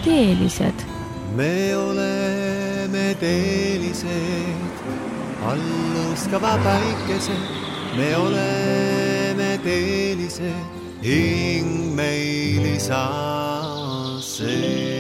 teelised. Me oleme teelised, alluskava päikesed. Me oleme teelised, hing meil isa sees.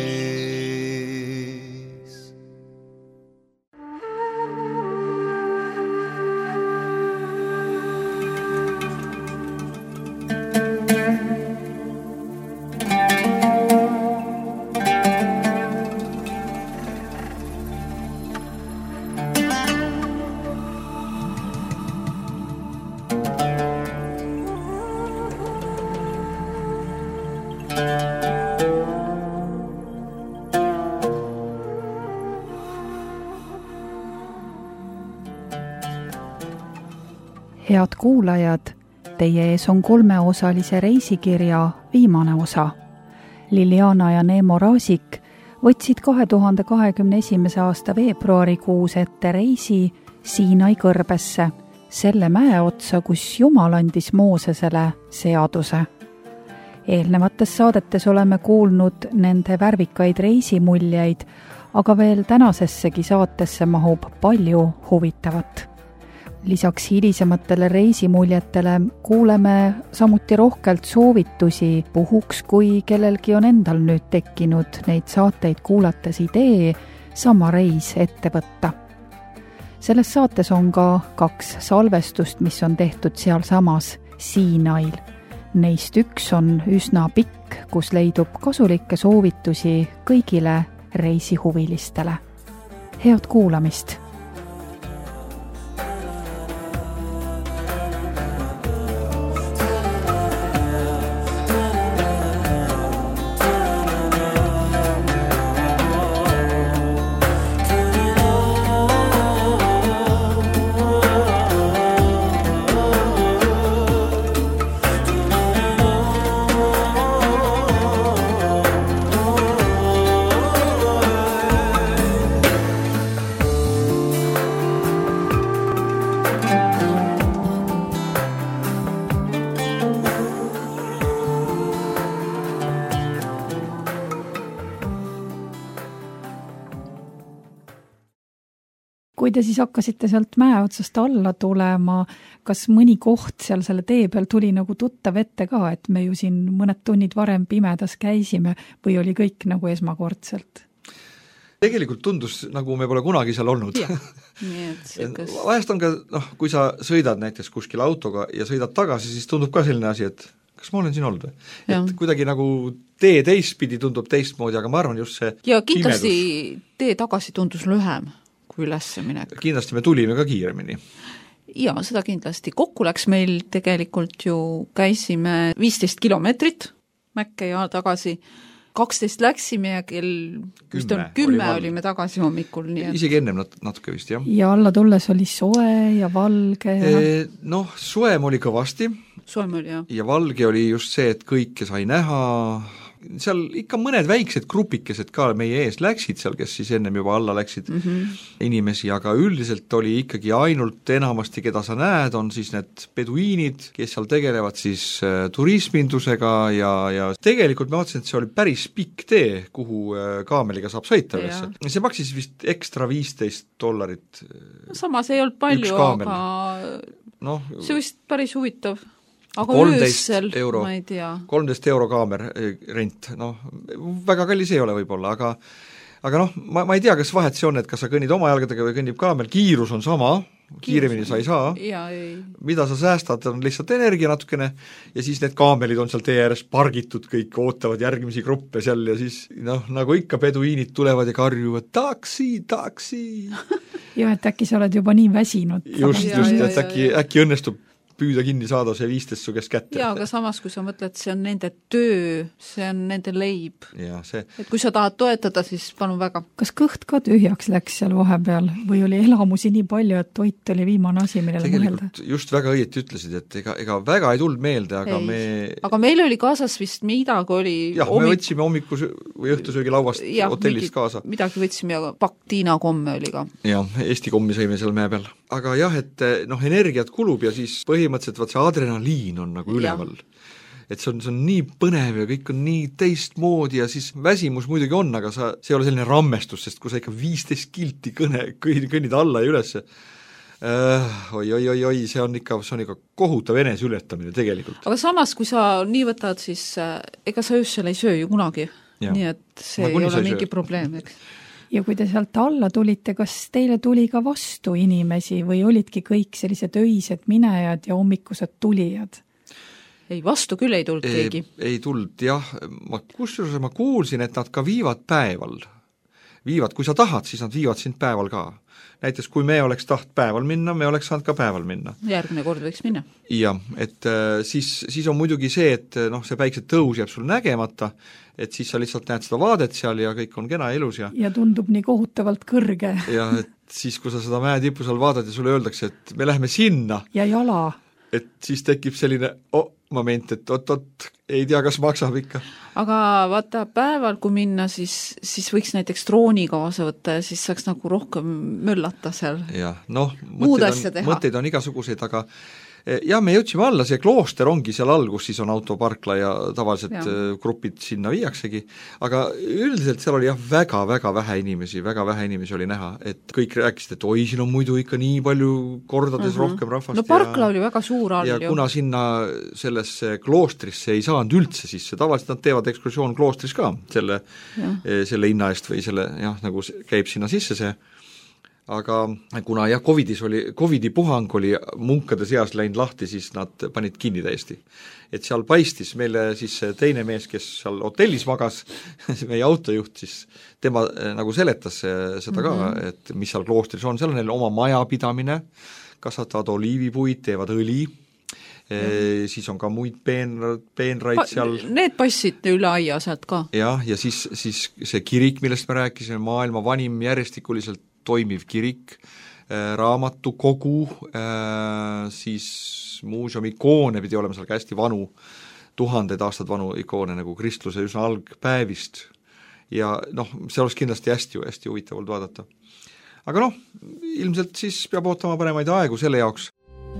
Head kuulajad, teie ees on 3-osalise reisikirja viimane osa. Liliana ja Neemo Raasik võtsid 2021. aasta veebruarikuus ette reisi Siinai kõrbesse, selle mäe otsa, kus Jumal andis Moosesele seaduse. Eelnevates saadetes oleme kuulnud nende värvikaid reisimuljeid, aga veel tänasessegi saatesse mahub palju huvitavat. Lisaks hilisematele reisimuljetele kuuleme samuti rohkelt soovitusi puhuks, kui kellelgi on endal nüüd tekkinud neid saateid kuulates idee sama reis ette võtta. Selles saates on ka 2 salvestust, mis on tehtud sealsamas Siinail. Neist üks on üsna pikk, kus leidub kasulikke soovitusi kõigile reisihuvilistele. Head kuulamist! Kui te siis hakkasite sealt mäe otsast alla tulema, kas mõni koht seal selle tee peal tuli nagu tuttav ette ka, et me ju siin mõned tunnid varem pimedas käisime või oli kõik nagu esmakordselt? Tegelikult tundus, nagu me pole kunagi seal olnud. Vahest on ka, kui sa sõidad näiteks kuskil autoga ja sõidad tagasi, siis tundub ka selline asi, et kas ma olen siin olnud või? Et kuidagi nagu tee teistpidi tundub teistmoodi, aga ma arvan just see ja kindlasti tee tagasi tundus lühem kui ülesse minek. Kindlasti me tulime ka kiiremini. Ja, seda kindlasti. Kokku läks meil tegelikult ju käisime 15 kilomeetrit Mäkke ja tagasi. 12 läksime ja kell 10 olime tagasi hommikul. Nii et... Isegi ennem natuke vist, jah. Ja alla tulles oli soe ja valge. Ja... soem oli kõvasti. Soem oli, jah. Ja valge oli just see, et kõike sai näha. Seal ikka mõned väiksed grupikesed ka meie ees läksid seal, kes siis ennem juba alla läksid inimesi, aga üldiselt oli ikkagi ainult enamasti, keda sa näed, on siis need peduiinid, kes seal tegelevad siis turismindusega ja tegelikult ma vaatasin, et see oli päris pikk tee, kuhu kaameliga saab sõita üles. See maksis vist ekstra $15. Samas ei olnud palju, aga see vist päris huvitav. Aga 13 euro, ma ei tea. 13 euro kaamer rent, väga kallis ei ole võib-olla, aga ma ei tea, kas vahet see on, et kas sa kõnnid oma jalgadega või kõnnib kaamer, kiirus on sama, kiiremini sa ei saa, mida sa säästad, on lihtsalt energia natukene ja siis need kaamelid on seal tee ääres pargitud, kõik ootavad järgmisi gruppe seal ja siis nagu ikka peduiinid tulevad ja karjuvad taksi ja et äkki sa oled juba nii väsinud. Just, et äkki õnnestub püüda kinni saada see 15 su kes kätte. Jaa, aga samas, kui sa mõtled, see on nende töö, see on nende leib. Ja, see... Et kui sa tahad toetada, siis palun väga. Kas kõht ka tühjaks läks seal vahepeal või oli elamusi nii palju, et toit oli viimane asi, millele mõelda? Just väga õieti ütlesid, et ega väga ei tulnud meelde, aga Aga meil oli kaasas vist midagi oli... Jah, me võtsime hommikus või õhtusöögi lauast hotellist kaasa. Midagi võtsime ja pakk Tiina komme oli ka. Jah, Eesti kommi sõime seal mäe peal. Aga jah, et energiat kulub ja siis põhimõtteliselt see adrenaliin on nagu üleval. et see on nii põnev ja kõik on nii teistmoodi ja siis väsimus muidugi on, aga see ei ole selline rammestus, sest kui sa ikka 15 kilti kõnnid alla ja üles, oi, see on ikka kohutav eneseületamine tegelikult. aga samas, kui sa nii võtad, siis ega sa öösel ei söö ju kunagi, nii et see ei ole mingi probleem, eks. Ja kui te sealt alla tulite, kas teile tuli ka vastu inimesi või olidki kõik sellised öised minejad ja hommikused tulijad? Ei, vastu küll ei tulnud keegi. Ei tulnud, jah. Kusjuures ma kuulsin, et nad ka viivad päeval. Kui sa tahad, siis nad viivad sind päeval ka. Näiteks, kui me oleks taht päeval minna, me oleks saanud ka päeval minna. Järgmine kord võiks minna. Ja, et siis on muidugi see, et see päikse tõus jääb sul nägemata, et siis sa lihtsalt näed seda vaadet seal ja kõik on kena elus. Ja tundub nii kohutavalt kõrge. Ja et siis, kui sa seda mäetipu seal vaatad ja sulle öeldakse, et me läheme sinna. Ja jala. Et siis tekib selline moment, et oot, ei tea, kas maksab ikka. Aga vaata, päeval kui minna, siis võiks näiteks drooni kaasa võtta ja siis saaks nagu rohkem möllata seal. Jah, mõtteid on igasuguseid, aga jah, me jõudsime alla, see klooster ongi seal all, kus siis on autoparkla ja tavaliselt grupid sinna viiaksegi, aga üldiselt seal oli väga vähe inimesi oli näha, et kõik rääkisid, et oi, siin on muidu ikka nii palju kordades rohkem rahvast. No parkla oli väga suur all ja kuna sinna sellesse kloostrisse ei saanud üldse sisse, tavaliselt nad teevad ekskursioon kloostris ka selle hinna eest või selle, nagu käib sinna sisse see, aga kuna Covidi puhang oli munkade seas läinud lahti, siis nad panid kinni täiesti. Et seal paistis meile siis teine mees, kes seal hotellis magas, meie autojuht, siis tema nagu seletas seda ka, et mis seal kloostris on, seal on neil oma majapidamine, kasvatavad oliivipuid, teevad õli, siis on ka muid peenraid seal. Need passid üle aia sealt ka. Ja siis see kirik, millest me rääkisime, maailma vanim järjestikuliselt toimiv kirik, raamatukogu, siis muuseumi ikoone pidi olema seal ka hästi vanu, 1000 aastad vanu ikoone nagu kristluse üsna algpäevist ja see oleks kindlasti hästi huvitav olnud vaadata. Aga ilmselt siis peab ootama paremaid aegu selle jaoks.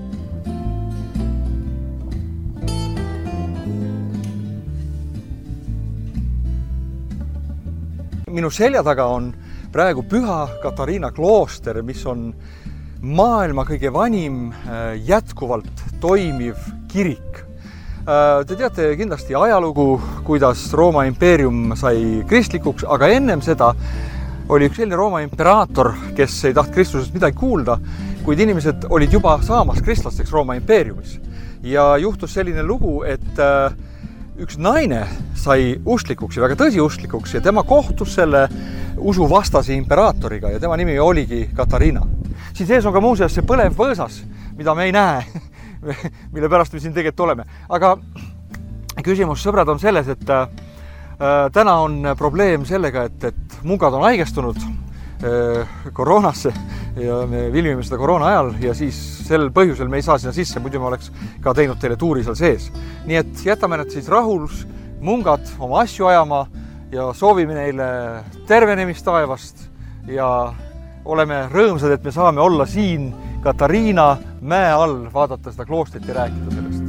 Minu selja taga on praegu Püha Katariina klooster, mis on maailma kõige vanim jätkuvalt toimiv kirik. Te teate kindlasti ajalugu, kuidas Rooma impeerium sai kristlikuks, aga ennem seda oli üks selline Rooma imperaator, kes ei taht kristlusest midagi kuulda, kuid inimesed olid juba saamas kristlasteks Rooma impeeriumis. Ja juhtus selline lugu, et üks naine sai usklikuks ja väga tõsiusklikuks ja tema kohtus selle usuvastase imperaatoriga ja tema nimi oligi Katariina. Siin sees on ka muuseas see põlev võõsas, mida me ei näe, mille pärast me siin tegelikult oleme. Aga küsimus, sõbrad, on selles, et täna on probleem sellega, et munkad on haigestunud koroonasse ja me filmime seda koroona ajal ja siis sel põhjusel me ei saa sinna sisse, muidu me oleks ka teinud teile tuuri seal sees. Nii et jätame need siis rahulus mungad oma asju ajama ja soovime neile tervenemist taevast ja oleme rõõmsad, et me saame olla siin Katariina mäe all, vaadata seda kloostrit ja rääkida sellest.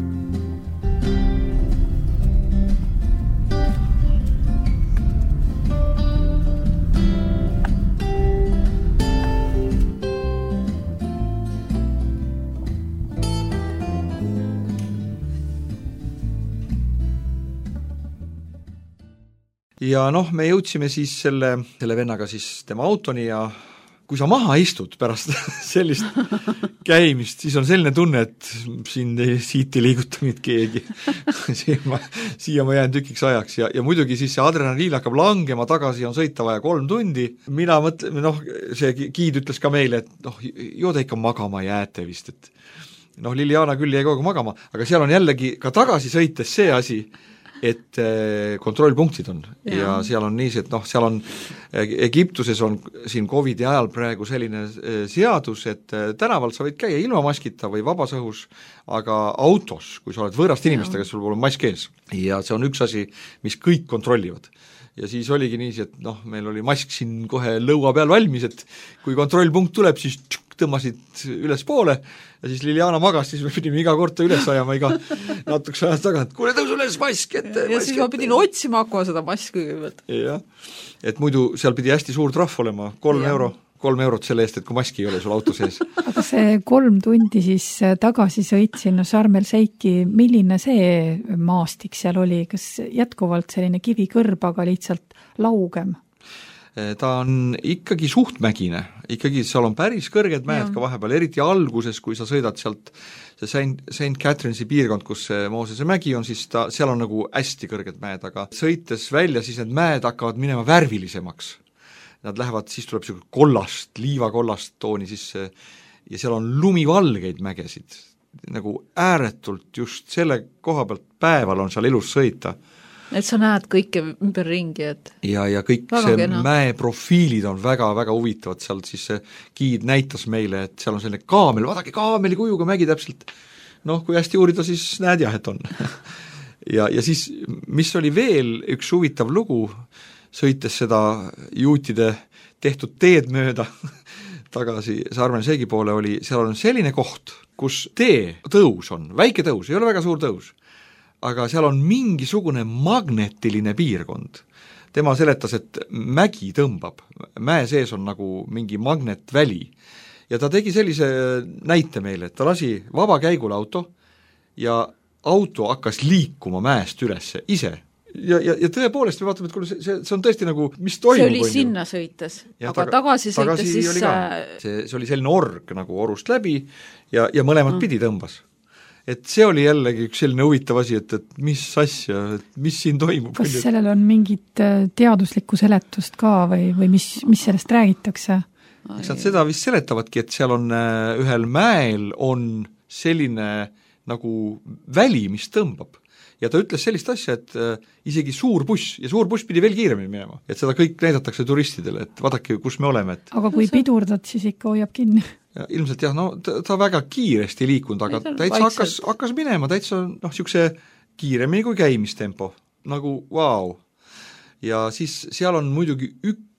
Ja me jõudsime siis selle vennaga siis tema autoni ja kui sa maha istud pärast sellist käimist, siis on selline tunne, et siit ei liiguta mind keegi. Siia ma jään tükiks ajaks ja muidugi siis see adrenaliin hakkab langema tagasi, on sõita vaja 3 tundi. Mina mõtlen, see giid ütles ka meile, et joo te ikka magama jääte vist, et Liliana küll jäi kogu magama, aga seal on jällegi ka tagasi sõites see asi, et kontrollpunktid on ja seal on nii, et seal on Egiptuses on siin Covidi ajal praegu selline seadus, et tänaval sa võid käia ilma maskita või vabas õhus, aga autos, kui sa oled võõrast inimestega, sul pole mask ees ja see on üks asi, mis kõik kontrollivad. Ja siis oligi nii, et meil oli mask siin kohe lõua peal valmis, et kui kontrollpunkt tuleb, siis tõmbasid üles poole ja siis Liliana magas, siis me pidime iga kord üles ajama iga natukese ajast tagant, kuule tõusu üles mask ette. Ja siis ma pidin otsima hakkama seda maski kõigepealt. Jah, et muidu seal pidi hästi suur trahv olema, 3 eurot selle eest, et kui maski ei ole sul auto sees. Aga see 3 tundi siis tagasi sõit sinna Sharm el Sheikhi, milline see maastik seal oli, kas jätkuvalt selline kivikõrb, aga lihtsalt laugem? Ta on ikkagi suhtmägine, ikkagi seal on päris kõrged mäed ka vahepeal, eriti alguses, kui sa sõidad sealt see St. Catherine'i piirkond, kus see Moosese mägi on, siis seal on nagu hästi kõrged mäed, aga sõites välja, siis need mäed hakkavad minema värvilisemaks. Nad lähevad, siis tuleb selline kollast, liivakollast tooni sisse ja seal on lumivalgeid mägesid, nagu ääretult just selle koha pealt päeval on seal ilus sõita. Et sa näed kõike ümber ringi, et ja kõik see mäeprofiilid on väga-väga huvitavad, seal siis see giid näitas meile, et seal on selline kaamel, vaadake kaameli kujuga mägi täpselt, noh, kui hästi uurida, siis näed jah, et on. ja siis, mis oli veel üks huvitav lugu, sõites seda juutide tehtud teed mööda tagasi Sharm el Sheikhi poole oli, seal on selline koht, kus tõus on, väike tõus, ei ole väga suur tõus, aga seal on mingisugune magnetiline piirkond. Tema seletas, et mägi tõmbab, mäe sees on nagu mingi magnetväli ja ta tegi sellise näite meile, et ta lasi vabakäigule auto ja auto hakkas liikuma mäest üles ise. Ja tõepoolest me vaatame, et kuule, see on tõesti nagu, mis toimub. See oli sinna sõites, aga tagasi sõites siis see oli selline org nagu orust läbi ja mõlemad pidi tõmbas. Et see oli jällegi üks selline huvitav asi, et mis asja, mis siin toimub. Kas sellel on mingit teaduslikku seletust ka või mis sellest räägitakse? Eks nad seda vist seletavadki, et seal on ühel mäel on selline nagu väli, mis tõmbab. Ja ta ütles sellist asja, et isegi suur buss pidi veel kiiremini minema, et seda kõik näidatakse turistidele, et vaadake, kus me oleme. Et aga kui pidurdad, siis ikka hoiab kinni. Ja ilmselt jah, no ta väga kiiresti liikunud, aga täitsa hakkas minema, täitsa siukse kiiremini kui käimistempo, nagu vau. Ja siis seal on muidugi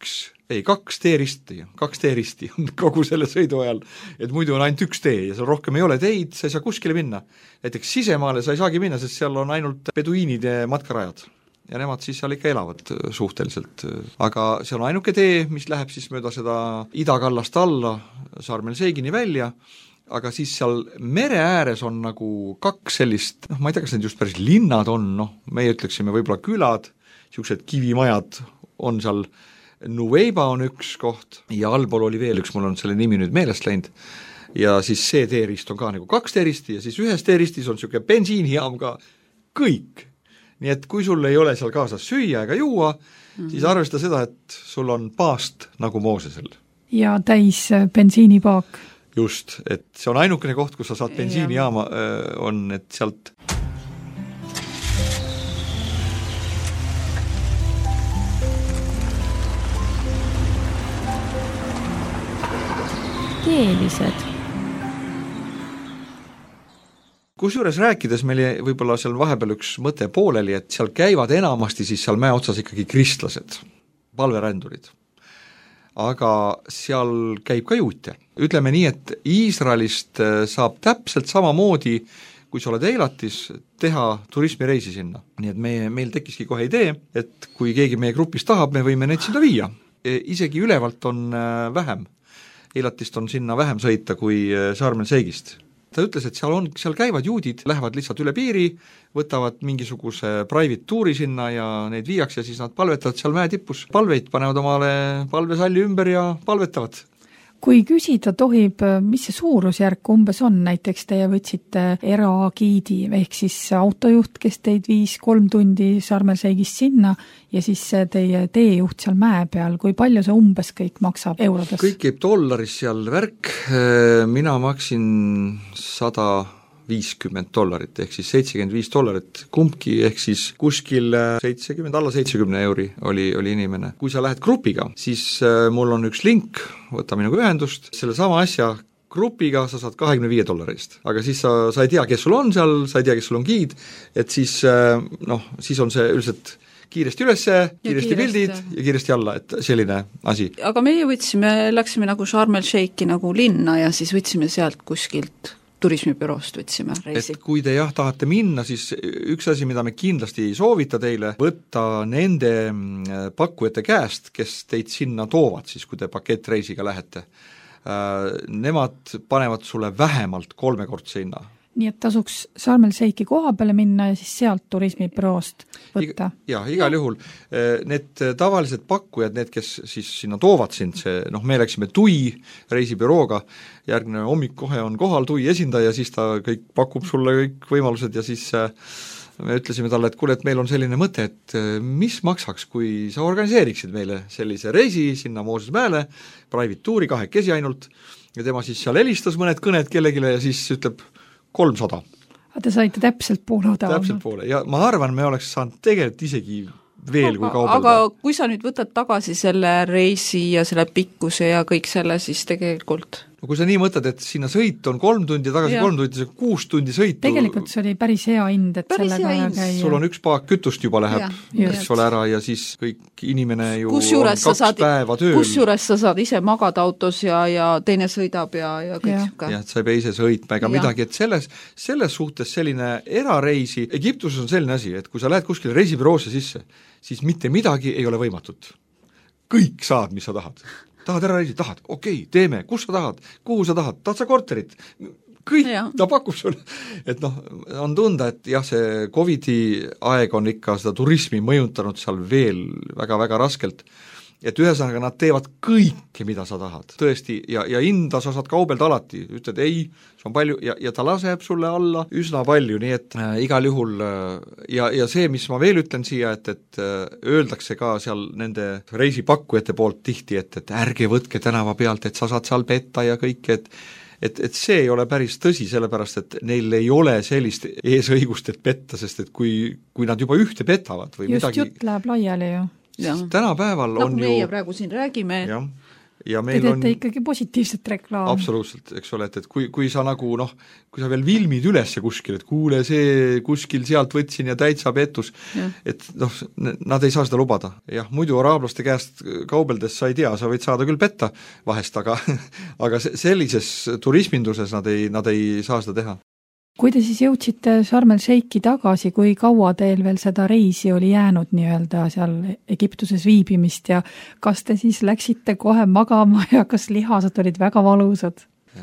2 teeristi on kogu selle sõidu ajal, et muidu on ainult 1 tee ja seal rohkem ei ole teid, sa ei saa kuskile minna. Näiteks sisemaale sa ei saagi minna, sest seal on ainult peduiinid ja matkarajad ja nemad siis seal ikka elavad suhteliselt. Aga see on ainuke tee, mis läheb siis mööda seda idakallast alla Sharm el Sheikhini välja, aga siis seal mere ääres on nagu 2 sellist, ma ei tea, kas need just päris linnad on, meie ütleksime võib-olla külad, siuksed kivimajad on seal, Nuweiba on üks koht ja allpool oli veel üks, mul on selle nimi nüüd meelest läinud ja siis see teerist on ka nagu 2 teeristi ja siis ühes teeristis on niisugune bensiinijaam ka kõik. Nii et kui sul ei ole seal kaasas süüa ega juua, siis arvesta seda, et sul on paast nagu Moosesel. Ja täis bensiinipaak. Just, et see on ainukene koht, kus sa saad bensiinijaama, on, et sealt keelised. Kusjuures rääkides meil võib-olla seal vahepeal üks mõte pooleli, et seal käivad enamasti siis seal mäe otsas ikkagi kristlased, palverändurid. Aga seal käib ka juute. Ütleme nii, et Iisraelist saab täpselt samamoodi, kui sa oled Eilatis, teha turismireisi sinna. Nii et meil tekkiski kohe idee, et kui keegi meie grupis tahab, me võime neid sinna viia. Isegi ülevalt on vähem. Eilatist on sinna vähem sõita kui Sharm el Sheikhist. Ta ütles, et seal käivad juudid, lähevad lihtsalt üle piiri, võtavad mingisuguse private tuuri sinna ja neid viiakse ja siis nad palvetavad seal mäe tipus. Palveid panevad omale palvesalli ümber ja palvetavad. Kui küsida tohib, mis see suurusjärk umbes on, näiteks teie võtsite eragiidi, ehk siis autojuht, kes teid 5-3 tundi Sharm el Sheikhist sinna ja siis teie teejuht seal mäe peal, kui palju see umbes kõik maksab eurodes? Kõik käib dollaris seal värk, mina maksin $150 ehk siis $75 kumbki, ehk siis kuskil 70, alla 70 euri oli inimene. Kui sa lähed grupiga, siis mul on üks link, võta minuga ühendust, selle sama asja grupiga sa saad $25, aga siis sa ei tea, kes sul on seal, sa ei tea, kes sul on giid, et siis siis on see üldiselt kiiresti ülesse, kiiresti pildid ja kiiresti alla, et selline asi. Aga meie läksime nagu Sharm el Sheikhi nagu linna ja siis võtsime sealt kuskilt turismibüroost võtsime reisi. Et kui te tahate minna, siis üks asi, mida me kindlasti ei soovita teile, võtta nende pakkujate käest, kes teid sinna toovad, siis kui te pakettreisiga lähete. Nemad panevad sulle vähemalt 3-kordse hinna. Nii et tasuks Sharm el Sheikhi koha peale minna ja siis sealt turismibüroost võtta? Igal juhul. Need tavalised pakkujad, need, kes siis sinna toovad sind, me läksime TUI reisibürooga, järgmine hommik kohe on kohal TUI esindaja, siis ta kõik pakub sulle kõik võimalused ja siis me ütlesime talle, et kuule, et meil on selline mõte, et mis maksaks, kui sa organiseeriksid meile sellise reisi sinna Moosesmäele, private tuuri 2 ainult, ja tema siis seal helistas mõned kõned kellegile ja siis ütleb 300. Te saite täpselt poole odavama. Täpselt poole ja ma arvan, me oleks saanud tegelikult isegi veel kui kaubelda. Aga kui sa nüüd võtad tagasi selle reisi ja selle pikkuse ja kõik selle, siis tegelikult... No kui sa nii mõtled, et sinna sõit on 3 tundi, tagasi 3 tundi, see 6 tundi sõitu... Tegelikult see oli päris hea hind, et sellega käia. Sul on 1 paak kütust juba läheb, eks ole ära ja siis kõik inimene ju kusjuures on 2 päeva tööl. Kusjuures sa saad ise magada autos ja teine sõidab ja kõik siuke. Ja, et sa ei pea ise sõitma ega midagi, et selles suhtes selline erareisi, Egiptuses on selline asi, et kui sa lähed kuskile reisibüroosse sisse, siis mitte midagi ei ole võimatut. Kõik saad, mis sa tahad. Tahad ära reisi, tahad, okei, teeme, kus sa tahad, kuhu sa tahad sa korterit, kõik ta pakub sulle, et on tunda, et jah, see Covidi aeg on ikka seda turismi mõjutanud seal veel väga-väga raskelt, et ühesõnaga nad teevad kõike, mida sa tahad, tõesti, ja hinda sa saad kaubelda alati, ütled ei, see on palju, ja ta laseb sulle alla üsna palju, nii et igal juhul ja see, mis ma veel ütlen siia, et öeldakse ka seal nende reisipakkujate poolt tihti, et ärge võtke tänava pealt, et sa saad seal petta ja kõik, et see ei ole päris tõsi, sellepärast et neil ei ole sellist eesõigust, et petta, sest et kui nad juba ühte petavad või just midagi... jutt läheb laiali ju. Tänapäeval on ju... meie praegu siin räägime. Ja te teete ikkagi positiivset reklaami. Absoluutselt, eks ole, et kui sa nagu kui sa veel vilmid üles kuskil, et kuule, see kuskil sealt võtsin ja täitsa pettus, et nad ei saa seda lubada. Jah, muidu araablaste käest kaubeldes sa ei tea, sa võid saada küll petta vahest, aga sellises turisminduses nad ei saa seda teha. Kui te siis jõudsite Sharm el Sheikhi tagasi, kui kaua teil veel seda reisi oli jäänud nii-öelda seal Egiptuses viibimist ja kas te siis läksite kohe magama ja kas lihased olid väga valusad?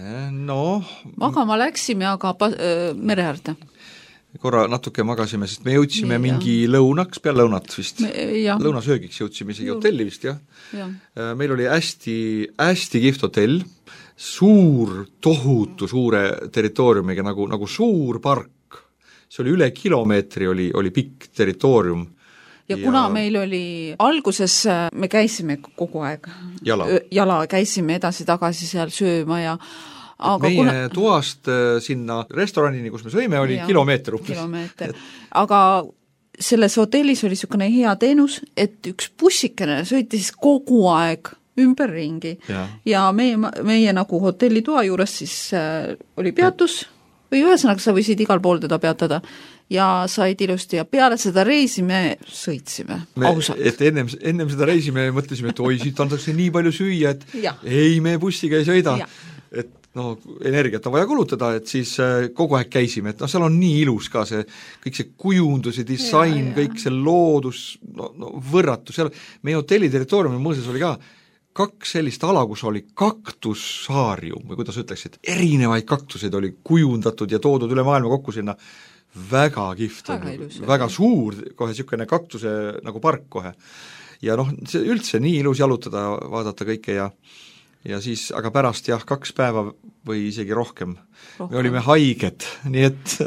Magama läksime, aga mere äärde. Korra natuke magasime, sest me jõudsime mingi lõunaks, peale lõunat vist. Lõunasöögiks jõudsime isegi hotelli vist, jah. Meil oli hästi kihvt hotell, suur, tohutu suure territooriumiga, nagu suur park. See oli üle kilomeetri oli pikk territoorium. Ja kuna meil oli alguses, me käisime kogu aeg jala käisime edasi-tagasi seal sööma ja aga meie toast sinna restoranini, kus me sõime, oli kilomeeter umbes. Aga selles hotellis oli niisugune hea teenus, et üks bussikene sõitis kogu aeg ümberringi ja meie nagu hotellitoa juures siis oli peatus või ühesõnaga sa võisid igal pool teda peatada ja said ilusti ja peale seda reisi me sõitsime ausalt. Et ennem seda reisi me mõtlesime, et oi, siit antakse nii palju süüa, et ei, me bussiga ei sõida, et energiat on vaja kulutada, et siis kogu aeg käisime, et seal on nii ilus ka see, kõik see kujundus ja disain, kõik see loodus, võrratu, seal meie hotelli territooriumi muuseas oli ka 2 sellist ala, kus oli kaktussaarium või kuidas ütleksid, erinevaid kaktuseid oli kujundatud ja toodud üle maailma kokku sinna, väga kihvt, väga suur, kohe niisugune kaktuse nagu park kohe. Ja see üldse nii ilus jalutada, vaadata kõike ja siis, aga pärast 2 päeva või isegi rohkem. Me olime haiged, nii et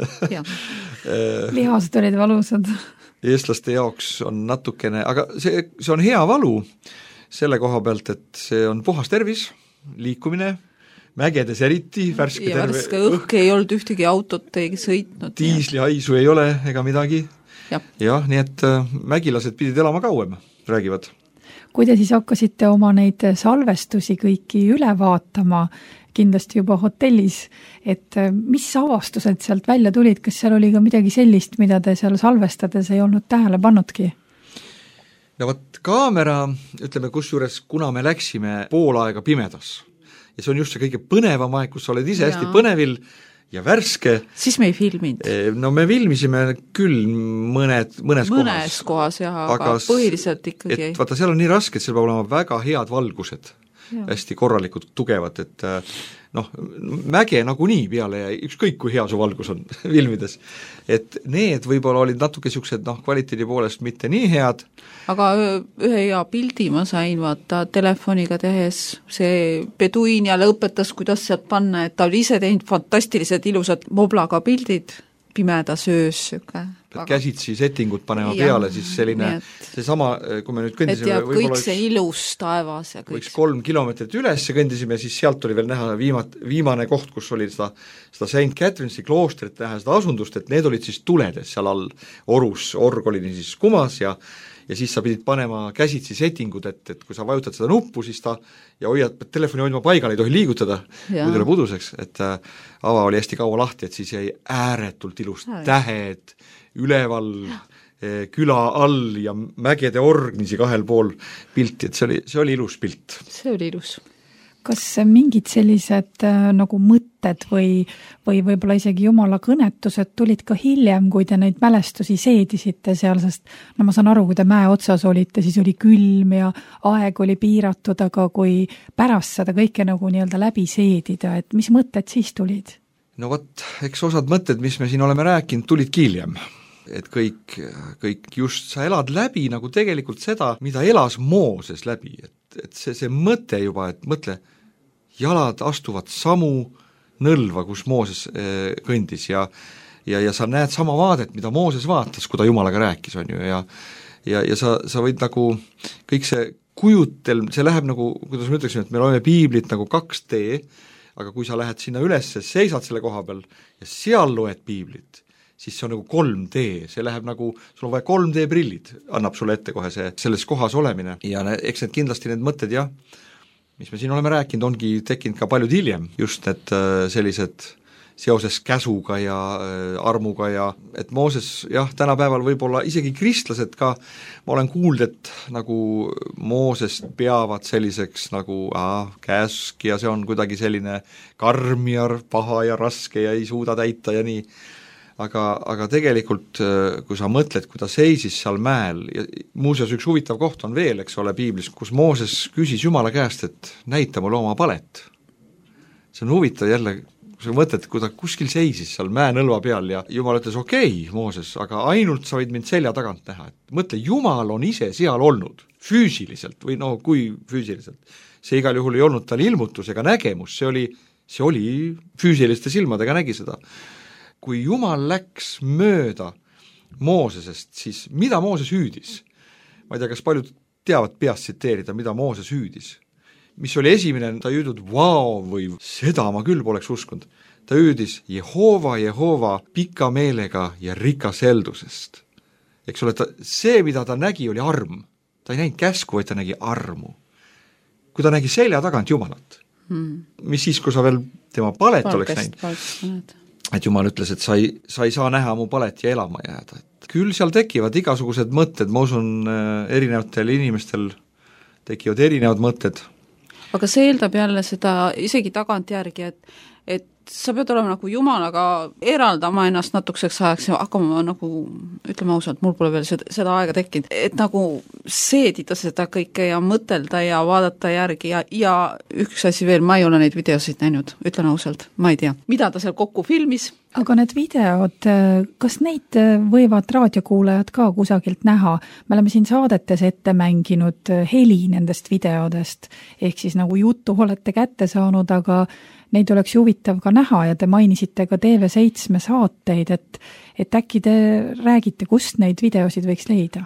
lihased olid valusad. Eestlaste jaoks on natukene, aga see on hea valu, selle koha pealt, et see on puhas tervis, liikumine, mägedes eriti, värske õhk ei olnud ühtegi autot ei sõitnud. Diislihaisu ei ole ega midagi. Jah, nii et mägilased pidid elama kauem, räägivad. Kui te siis hakkasite oma neid salvestusi kõiki üle vaatama, kindlasti juba hotellis, et mis avastused sealt välja tulid, kas seal oli ka midagi sellist, mida te seal salvestades ei olnud tähele pannudki? no vot, kaamera, ütleme, kusjuures, kuna me läksime pool aega pimedas ja see on just see kõige põnevam aeg, kus sa oled ise hästi põnevil ja värske. Siis me ei filminud. No me filmisime küll mõnes kohas, jah, aga põhiliselt ikkagi. Et vaata, seal on nii raske, et seal peab olema väga head valgused, hästi korralikud, tugevad, et mäge nagunii peale ja ükskõik kui hea su valgus on filmides. Et need võib-olla olid natuke siuksed kvaliteedi poolest mitte nii head. Aga ühe hea pildi ma sain vaata telefoniga tehes, see peduin jälle õpetas, kuidas sealt panna, et ta oli ise teinud fantastilised ilusad moblaga pildid, pimedas öös, süke. Käsitsi settingut panema peale, siis selline, seesama, kui me nüüd kõndisime, et kõik see ilus taevas ja kõik. Võiks 3 kilomeetrit üles ja kõndisime, siis sealt oli veel näha viimane koht, kus oli seda St. Catherine'i kloostrit näha, seda asundust, et need olid siis tuledes seal all, org oli siis kumas ja siis sa pidid panema käsitsi settingud, et kui sa vajutad seda nuppu, siis ta ja pead telefoni hoidma paigal, ei tohi liigutada, kui tule puduseks, et ava oli hästi kaua lahti, et siis jäi ääretult ilus tähed, üleval küla all ja mägede orgnisi kahel pool pilti, et see oli ilus pilt. See oli ilus. Kas mingid sellised nagu mõtted või võib-olla isegi jumala kõnetused tulid ka hiljem, kui te neid mälestusi seedisite seal, sest ma saan aru, kui te mäe otsas olite, siis oli külm ja aeg oli piiratud, aga kui pärast seda kõike nagu nii-öelda läbi seedida, et mis mõtted siis tulid? No vot, eks osad mõtted, mis me siin oleme rääkinud, tulidki hiljem. Et kõik just sa elad läbi nagu tegelikult seda, mida elas Mooses läbi, et see mõte juba, et mõtle, jalad astuvad samu nõlva, kus Mooses kõndis ja sa näed sama vaadet, mida Mooses vaatas, kui ta Jumalaga rääkis, on ju, ja sa võid nagu kõik see kujutel, see läheb nagu, kuidas me ütleksime, et me loeme piiblit nagu 2D, aga kui sa lähed sinna üles, seisad selle koha peal ja seal loed piiblit, siis see on nagu 3D, see läheb nagu, sul on vaja 3D prillid, annab sulle ette kohe see selles kohas olemine ja eks need kindlasti need mõtted jah, mis me siin oleme rääkinud, ongi tekkinud ka paljud hiljem, just need sellised seoses käsuga ja armuga ja et Mooses, jah, tänapäeval võib-olla isegi kristlased ka, ma olen kuulnud, et nagu Moosest peavad selliseks nagu käsk ja see on kuidagi selline karm ja paha ja raske ja ei suuda täita ja nii. Aga tegelikult, kui sa mõtled, kui ta seisis seal mäel, ja muuseas üks huvitav koht on veel, eks ole, piiblis, kus Mooses küsis Jumala käest, et näita mulle oma palet. See on huvitav jälle, kui sa mõtled, kui ta kuskil seisis seal mäenõlva peal ja Jumal ütles, okei, Mooses, aga ainult sa võid mind selja tagant näha. Et mõtle, Jumal on ise seal olnud, füüsiliselt või kui füüsiliselt. See igal juhul ei olnud tal ilmutus ega nägemus, see oli füüsiliste silmadega nägi seda. Kui Jumal läks mööda Moosesest, siis mida Mooses hüüdis? Ma ei tea, kas paljud teavad peast tsiteerida, mida Mooses hüüdis. Mis oli esimene, ta hüüdud vau või seda ma küll poleks uskunud. Ta hüüdis Jehova, Jehova pika meelega ja rikas heldusest. Eks ole, see, mida ta nägi, oli arm. Ta ei näinud käsku, vaid ta nägi armu. Kui ta nägi selja tagant Jumalat, mis siis, kui sa veel tema palet oleks näinud, et Jumal ütles, et sa ei saa näha mu palet ja elama jääda. Et küll seal tekivad igasugused mõtted, ma usun, erinevatel inimestel tekivad erinevad mõtted. Aga see eeldab jälle seda isegi tagantjärgi, et sa pead olema nagu Jumalaga eraldama ennast natukeseks ajaks ja hakkama nagu, ütleme ausalt, mul pole veel seda aega tekkinud, et nagu seedida seda kõike ja mõtelda ja vaadata järgi ja üks asi veel, ma ei ole neid videosid näinud, ütlen ausalt, ma ei tea, mida ta seal kokku filmis. Aga need videod, kas neid võivad raadiokuulajad ka kusagilt näha? Me oleme siin saadetes ette mänginud heli nendest videodest, ehk siis nagu juttu olete kätte saanud, aga neid oleks huvitav ka näha ja te mainisite ka TV7 saateid, et äkki te räägite, kust neid videosid võiks leida?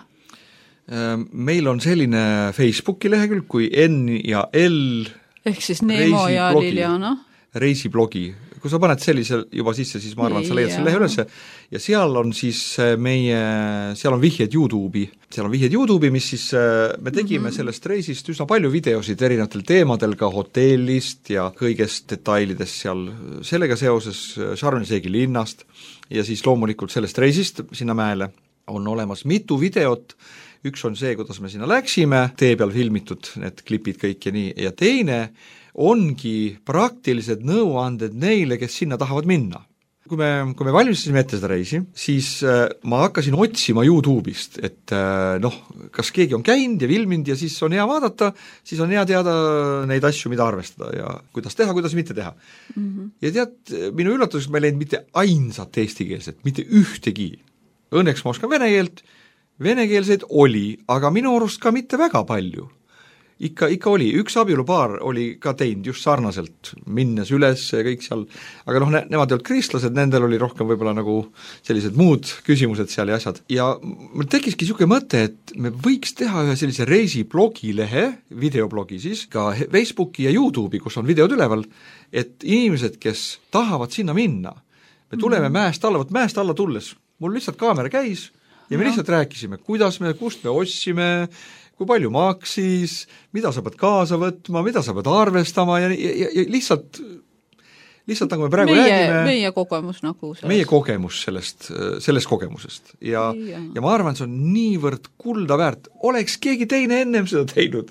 Meil on selline Facebooki lehekülg kui N ja L ehk siis Neemo ja Liliana reisiblogi. Kui sa paned sellise juba sisse, siis ma arvan, sa leiad selle lehe üles ja seal on siis seal on vihjed YouTube'i, mis siis me tegime sellest reisist üsna palju videosid erinevatel teemadel, ka hotellist ja kõigest detailidest seal, sellega seoses Sharm el Sheikhi linnast ja siis loomulikult sellest reisist sinna mäele on olemas mitu videot, üks on see, kuidas me sinna läksime, tee peal filmitud need klipid kõik ja nii, ja teine ongi praktilised nõuanded neile, kes sinna tahavad minna. Kui me valmistasime ette seda reisi, siis ma hakkasin otsima YouTube'ist, et kas keegi on käinud ja filminud ja siis on hea vaadata, siis on hea teada neid asju, mida arvestada ja kuidas teha, kuidas mitte teha. Ja tead, minu üllatuseks ma ei leidnud mitte ainsat eestikeelset, mitte ühtegi. Õnneks ma oskan vene keelt, venekeelseid oli, aga minu arust ka mitte väga palju. Ikka oli, üks abiulupaar oli ka teinud just sarnaselt, minnes üles ja kõik seal, aga nemad ei olnud kristlased, nendel oli rohkem võib-olla nagu sellised muud küsimused seal ja asjad. Ja mul tekkiski niisugune mõte, et me võiks teha ühe sellise reisiblogilehe, videoblogi siis, ka Facebooki ja YouTube'i, kus on videod üleval, et inimesed, kes tahavad sinna minna, me tuleme mäest alla tulles, mul lihtsalt kaamera käis ja me lihtsalt rääkisime, kuidas me, kust me ostsime, kui palju maksis, mida sa pead kaasa võtma, mida sa pead arvestama ja lihtsalt nagu me praegu räägime. Meie kogemus nagu sellest. Meie kogemus sellest kogemusest. Ja ma arvan, see on niivõrd kulda väärt. Oleks keegi teine ennem seda teinud?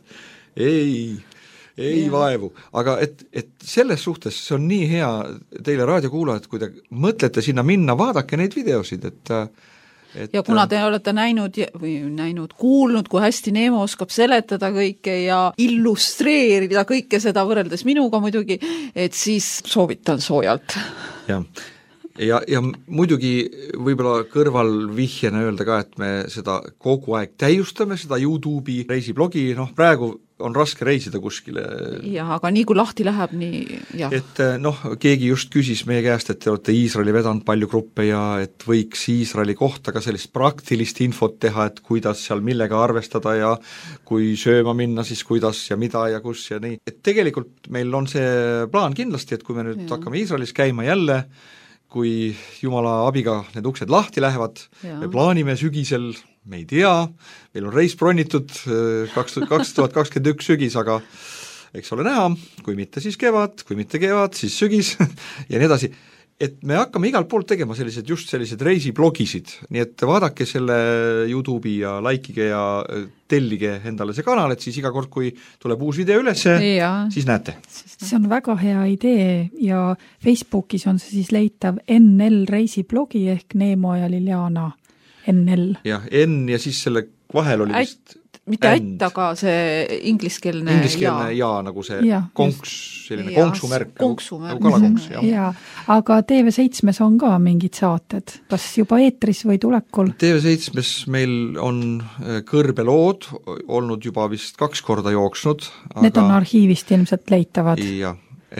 Ei vaevu. Aga et selles suhtes see on nii hea teile raadiokuulajad, kui te mõtlete sinna minna, vaadake neid videosid, ja kuna te olete kuulnud, kui hästi Neemo oskab seletada kõike ja illustreerida kõike seda võrreldes minuga muidugi, et siis soovitan soojalt. Ja muidugi võib-olla kõrvalvihjena öelda ka, et me seda kogu aeg täiustame, seda YouTube'i reisiblogi, praegu on raske reisida kuskile. Jah, aga nii kui lahti läheb, nii jah. Et keegi just küsis meie käest, et te olete Iisraeli vedanud palju gruppe ja et võiks Iisraeli kohta ka sellist praktilist infot teha, et kuidas seal millega arvestada ja kui sööma minna, siis kuidas ja mida ja kus ja nii. Et tegelikult meil on see plaan kindlasti, et kui me nüüd hakkame Iisraelis käima jälle, kui Jumala abiga need uksed lahti lähevad, me plaanime sügisel, me ei tea, meil on reis bronnitud 2021 sügis, aga eks ole näha, kui mitte siis kevad, kui mitte kevad, siis sügis ja nii edasi. Et me hakkame igalt poolt tegema sellised reisiblogisid, nii et vaadake selle YouTube'i ja likeige ja tellige endale see kanal, et siis iga kord, kui tuleb uus video üles, siis näete. See on väga hea idee ja Facebookis on see siis leitav NL reisiblogi ehk Neemo ja Liliana NL. Jah, N ja siis selle vahel oli vist mitte ätt, aga see ingliskeelne ja nagu see konks, selline konksumärk, nagu kalakonks. Ja, aga TV7-s on ka mingid saated, kas juba eetris või tulekul? TV7-s meil on kõrbelood olnud juba vist 2 korda jooksnud. Need on arhiivist ilmselt leitavad. Jah,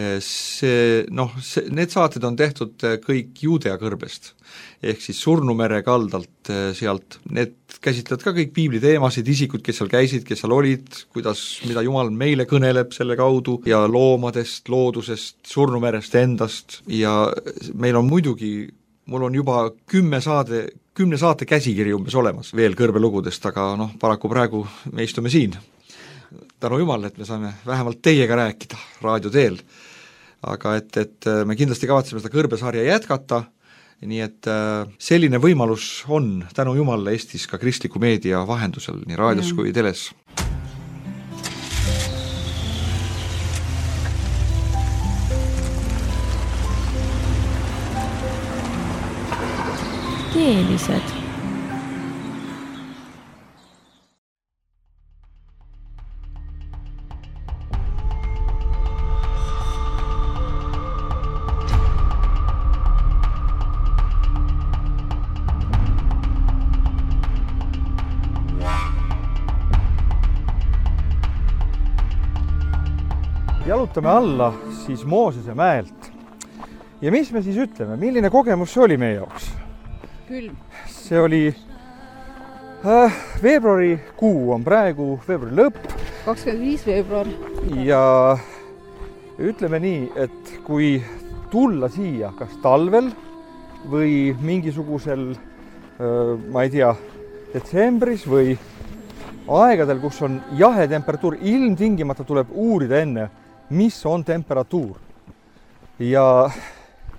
need saated on tehtud kõik Juudea kõrbest, ehk siis Surnumere kaldalt sealt. Need käsitlevad ka kõik piibli teemasid, isikud, kes seal käisid, kes seal olid, mida Jumal meile kõneleb selle kaudu ja loomadest, loodusest, Surnumerest endast ja meil on muidugi, mul on juba 10 saate käsikiri umbes olemas veel kõrbelugudest, aga paraku praegu me istume siin. Tänu Jumal, et me saame vähemalt teiega rääkida raadio teel. Aga et me kindlasti kavatseme seda kõrbesarja jätkata, nii et selline võimalus on tänu Jumalale Eestis ka kristliku meedia vahendusel, nii raadios kui teles. Keelised. Jalutame alla siis Moosese mäelt. Ja mis me siis ütleme, milline kogemus see oli meie jaoks? Küll. See oli veebruarikuu on praegu, veebruari lõpp. 25 veebruar. Ja ütleme nii, et kui tulla siia kas talvel või mingisugusel, ma ei tea, detsembris või aegadel, kus on jahe temperatuur, ilmtingimata tuleb uurida enne, mis on temperatuur. Ja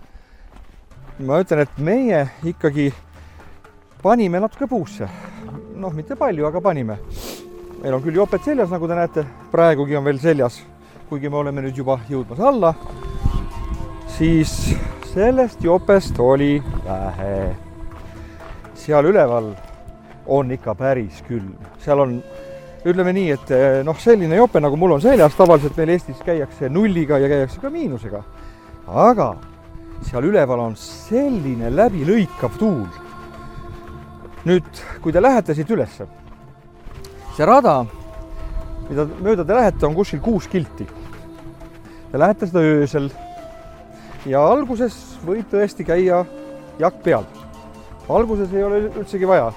ma ütlen, et meie ikkagi panime natuke puusse. mitte palju, aga panime. Meil on küll joped seljas, nagu te näete, praegugi on veel seljas, kuigi me oleme nüüd juba jõudmas alla, siis sellest jopest oli vähe. Seal üleval on ikka päris külm. Seal on, ütleme nii, et selline jope, nagu mul on seljas, tavaliselt meil Eestis käiakse nulliga ja käiakse ka miinusega. Aga seal üleval on selline läbilõikav tuul. Nüüd, kui te lähete siit ülesse, see rada, mida mööda te lähete, on kuskil 6 kilti. Te lähete seda öösel ja alguses võib tõesti käia jakk peal. Alguses ei ole üldsegi vaja,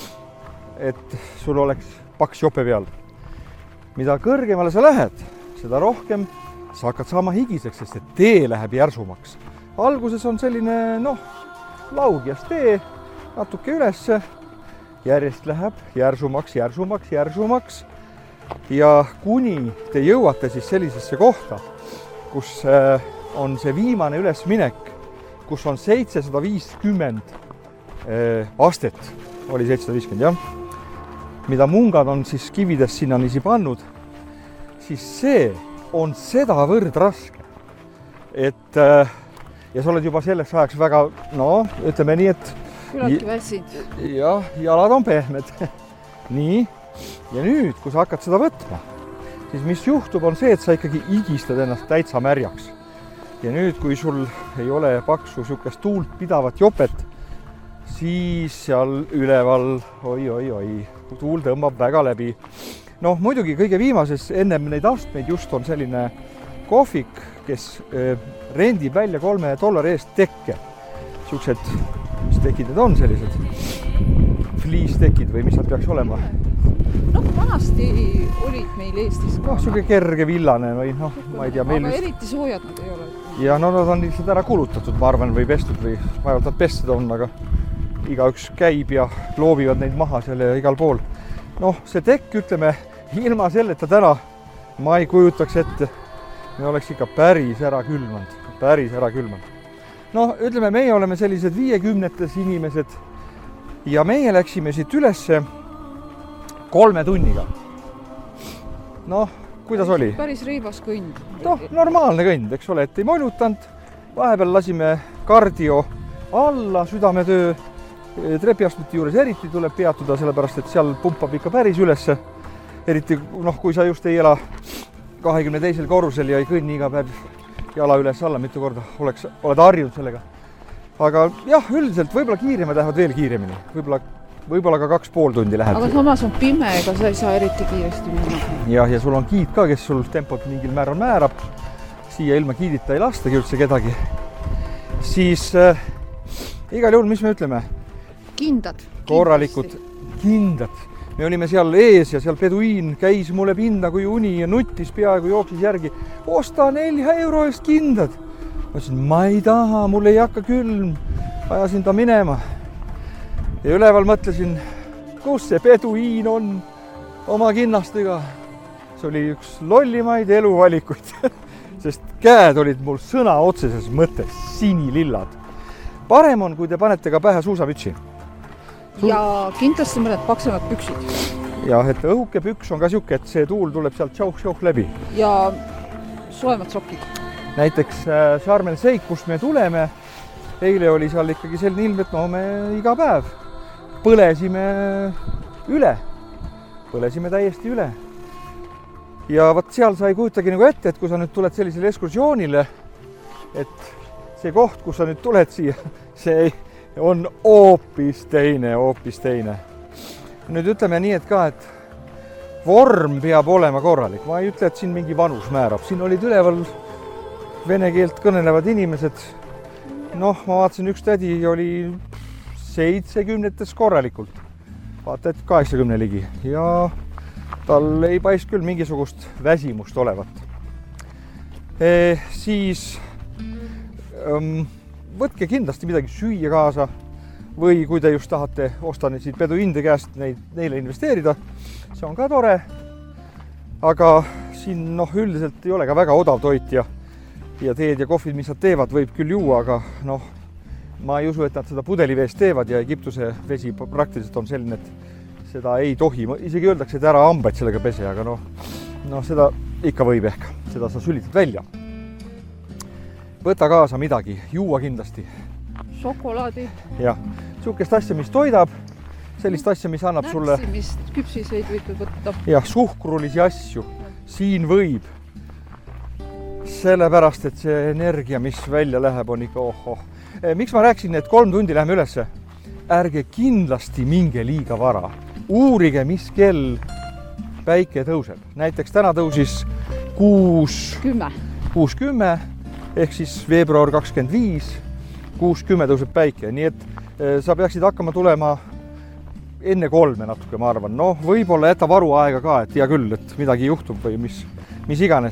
et sul oleks paks jope peal. Mida kõrgemale sa lähed, seda rohkem sa hakkad saama higiseks, sest et tee läheb järsumaks. Alguses on selline, laugjas tee, natuke ülesse, järjest läheb järsumaks. Ja kuni te jõuate siis sellisesse kohta, kus on see viimane ülesminek, kus on 750 astet, oli 750, jah, mida mungad on siis kividest sinna niisi pannud, siis see on sedavõrd raske, et ja sa oled juba selleks ajaks väga, ütleme nii, et küllaltki väsid. Jah, jalad on pehmed. Nii, ja nüüd, kui sa hakkad seda võtma, siis mis juhtub, on see, et sa ikkagi igistad ennast täitsa märjaks. Ja nüüd, kui sul ei ole paksu sükest tuult pidavat jopet, siis seal üleval, oi, tuul tõmbab väga läbi. Muidugi kõige viimases ennem neid astmeid just on selline kohvik, kes rendib välja $3 eest tekke. Siuksed, mis tekid need on sellised? Fliistekid või mis nad peaks olema? Vanasti olid meil Eestis ka. Siuke kerge villane või ma ei tea. Aga eriti soojad nad ei ole. Ja nad on lihtsalt ära kulutatud, ma arvan, või pestud või vaevalt nad pestud on, aga igaüks käib ja loobivad neid maha selle igal pool. See tekk, ütleme, ilma selleta täna ma ei kujutaks ette, me oleks ikka päris ära külmanud. Ütleme, meie oleme sellised 50-tes inimesed ja meie läksime siit ülesse 3 tunniga. Kuidas oli? Päris riibas kõnd. Normaalne kõnd, eks ole, et ei molutanud. Vahepeal lasime kardio alla, südametöö trepiastmete juures eriti tuleb peatuda, sellepärast et seal pumpab ikka päris ülesse. Eriti, kui sa just ei ela 22. korrusel ja ei kõnni iga päev jala üles alla mitu korda, oled harjunud sellega. Aga jah, üldiselt võib-olla kiiremad lähevad veel kiiremini. Võib-olla ka 2,5 tundi lähed. Aga samas on pime, ega sa ei saa eriti kiiresti minna. Ja sul on giid ka, kes sul tempot mingil määral määrab. Siia ilma giidita ei lastagi üldse kedagi. Siis igal juhul, mis me ütleme? Kindad. Korralikud kindad. Me olime seal ees ja seal peduiin käis mulle pinda kui uni ja nuttis peaaegu, jooksis järgi. Osta 4 euro eest kindad. Ma ütlesin, ma ei taha, mul ei hakka külm. Ajasin ta minema. Ja üleval mõtlesin, kus see peduiin on oma kinnastega. See oli üks lollimaid eluvalikuid, sest käed olid mul sõna otseses mõttes sinilillad. Parem on, kui te panete ka pähe suusamütsi. Ja kindlasti mõned paksemad püksid. Ja, et õhuke püks on ka siuke, et see tuul tuleb sealt tšauh läbi. Ja soemad sokid. Näiteks Sharm el Sheikh, kust me tuleme, eile oli seal ikkagi selline ilm, et me iga päev põlesime täiesti üle. Ja vaat seal sa ei kujutagi nagu ette, et kui sa nüüd tuled sellisele ekskursioonile, et see koht, kus sa nüüd tuled siia, see on hoopis teine. Nüüd ütleme nii, et ka, et vorm peab olema korralik. Ma ei ütle, et siin mingi vanus määrab. Siin olid üleval vene keelt kõnelevad inimesed. Ma vaatasin, üks tädi oli 70-tes korralikult. Vaata, et 80 ligi. Ja tal ei paist küll mingisugust väsimust olevat. Siis võtke kindlasti midagi süüa kaasa või kui te just tahate osta siit peduinde käest neile investeerida. See on ka tore. Aga siin üldiselt ei ole ka väga odav toit ja teed ja kohvid, mis nad teevad, võib küll juua, aga ma ei usu, et nad seda pudeliveest teevad ja Egiptuse vesi praktiliselt on selline, et seda ei tohi, isegi öeldakse, et ära hambaid sellega pese, aga noh, seda ikka võib ehk, seda sa sülitad välja. Võta kaasa midagi, juua kindlasti. Šokolaadi. Jah, sihukest asja, mis toidab, sellist asja, mis annab sulle... Närtsimist, küpsiseid võid võtta. Jah, suhkrulisi asju. Siin võib. Sellepärast, et see energia, mis välja läheb, on ikka ohoh. Miks ma rääksin, et 3 tundi läheme ülesse? Ärge kindlasti minge liiga vara. Uurige, mis kell päike tõuseb. Näiteks täna tõusis 6.10 ehk siis veebruar 25, 6.10 tõuseb päike. Nii et sa peaksid hakkama tulema enne 3 natuke, ma arvan. Noh, võib-olla jäta varu aega ka, et hea küll, et midagi juhtub või mis iganes.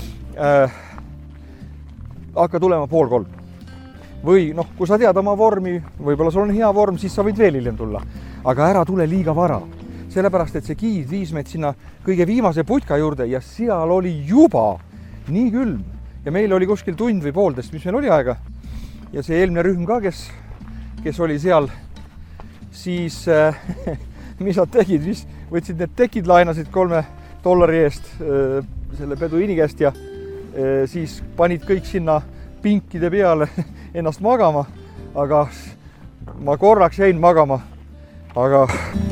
Hakka tulema 2:30. Või noh, kui sa tead oma vormi, võib-olla sul on hea vorm, siis sa võid veel hiljem tulla. Aga ära tule liiga vara. Sellepärast, et see giid viis meid sinna kõige viimase putka juurde ja seal oli juba nii külm. Ja meil oli kuskil tund või pooltest, mis meil oli aega. Ja see eelmine rühm ka, kes oli seal, siis mis nad tegid, võtsid need tekid, laenasid $3 eest selle peduini käest ja siis panid kõik sinna pinkide peale ennast magama, aga ma korraks jäin magama, aga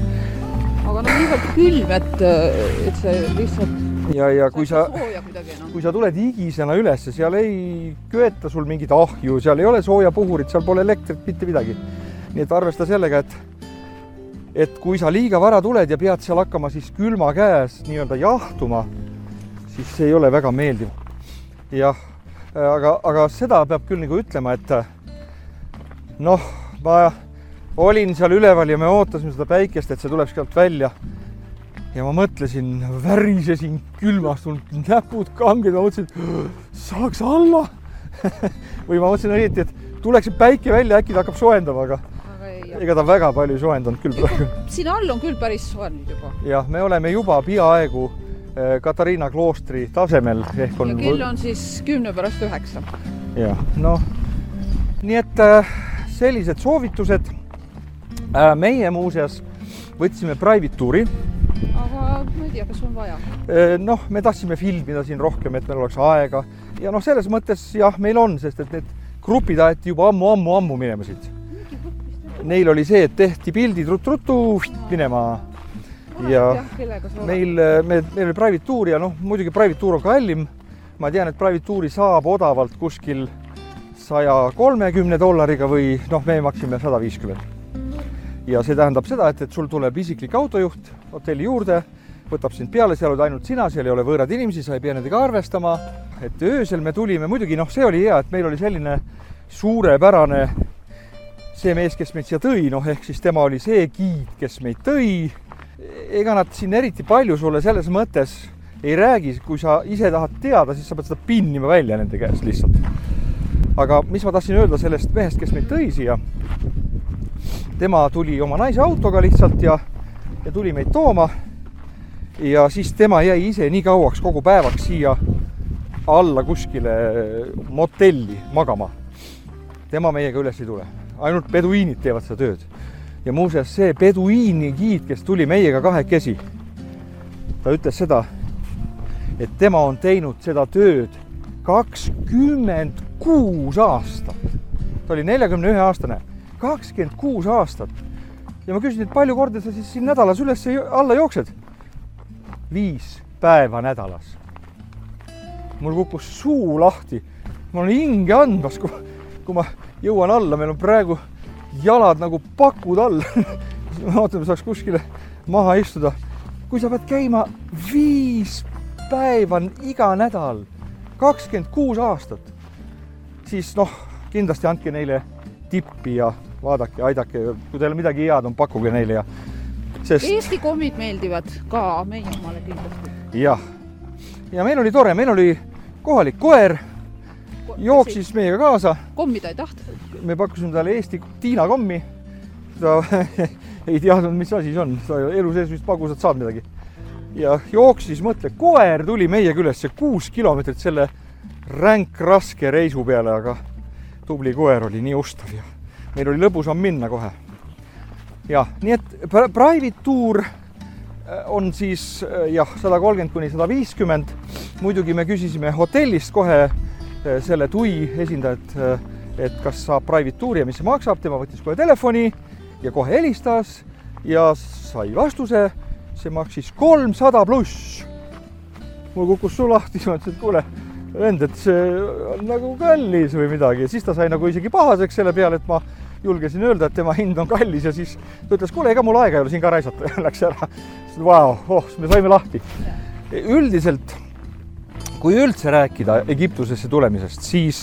niivõrd külm, et see lihtsalt ja kui sa tuled higisena üles, seal ei köeta sul mingit ahju, seal ei ole sooja puhurit, seal pole elektrit, mitte midagi. Nii et arvesta sellega, et kui sa liiga vara tuled ja pead seal hakkama siis külma käes nii-öelda jahtuma, siis see ei ole väga meeldiv. Jah, aga seda peab küll nagu ütlema, et noh, ma olin seal üleval ja me ootasime seda päikest, et see tuleb sealt välja. Ja ma mõtlesin, värisesin külmast, näpud kanged, ma mõtlesin, saaks alla. Või ma mõtlesin õieti, et tuleks päike välja, äkki ta hakkab soendama, aga ega ta väga palju soendanud küll praegu. Siin all on küll päris soenud juba. Jah, me oleme juba peaaegu Katariina kloostri tasemel. Ja kell on siis 10:09. Jah, noh, nii et sellised soovitused. Meie muuseas võtsime private tuuri. Aga ma ei tea, kas on vaja. Noh, me tahtsime filmida siin rohkem, et meil oleks aega. Ja noh, selles mõttes jah, meil on, sest et need grupid aeti juba ammu minema siit. Neil oli see, et tehti pildid ruttu minema. Ja meil oli private tuur ja noh, muidugi private tuur on kallim. Ma tean, et private tuuri saab odavalt kuskil $130 või noh, me maksime 150. Ja see tähendab seda, et sul tuleb isiklik autojuht hotelli juurde, võtab sind peale, seal oled ainult sina, seal ei ole võõrad inimesi, sa ei pea nendega arvestama. Et öösel me tulime, muidugi noh, see oli hea, et meil oli selline suurepärane see mees, kes meid siia tõi, noh ehk siis tema oli see giid, kes meid tõi. Ega nad siin eriti palju sulle selles mõttes ei räägi, kui sa ise tahad teada, siis sa pead seda pinnima välja nende käest lihtsalt. Aga mis ma tahtsin öelda sellest mehest, kes meid tõi siia? Tema tuli oma naise autoga lihtsalt ja tuli meid tooma ja siis tema jäi ise nii kauaks kogu päevaks siia alla kuskile motelli magama. Tema meiega üles ei tule. Ainult peduiinid teevad seda tööd. Ja muuseas see peduiini giid, kes tuli meiega kahekesi, ta ütles seda, et tema on teinud seda tööd 26 aastat. Ta oli 41 aastane. 26 aastat. Ja ma küsin, et palju korda sa siis siin nädalas üles alla jooksed? 5 päeva nädalas. Mul kukkus suu lahti. Ma olen hinge andmas, kui ma jõuan alla. Meil on praegu jalad nagu pakud all. Ma vaatan, saaks kuskile maha istuda. Kui sa pead käima 5 päeva iga nädal, 26 aastat, siis noh, kindlasti andke neile tippi ja vaadake, aidake, kui teil midagi head on, pakkuge neile. Eesti kommid meeldivad ka meie omale kindlasti. Jah. Ja meil oli tore, meil oli kohalik koer, jooksis meiega kaasa. Kommida ei tahta. Me pakkusime talle Eesti Tiina kommi. Ta ei teadnud, mis asi see on. Ta elu sees vist pagusad saad midagi. Ja jooksis, mõtle, koer tuli meie külesse 6 kilomeetrit selle ränk raske reisu peale, aga tubli koer oli nii ustav ja meil oli lõbusam minna kohe. jah, nii et private tour on siis 130 kuni 150. Muidugi me küsisime hotellist kohe selle TUI esindajat, et kas saab private touri ja mis see maksab. Tema võttis kohe telefoni ja kohe helistas ja sai vastuse. See maksis 300 pluss. Mul kukkus suu lahti, ma ütlesin, et kuule, vend, et see on nagu kallis või midagi. Siis ta sai nagu isegi pahaseks selle peale, et ma julgesin öelda, et tema hind on kallis ja siis ta ütles, kuule, ega mul aega ei ole siin ka raisata ja läks ära. Vau, me saime lahti. Üldiselt, kui üldse rääkida Egiptusesse tulemisest, siis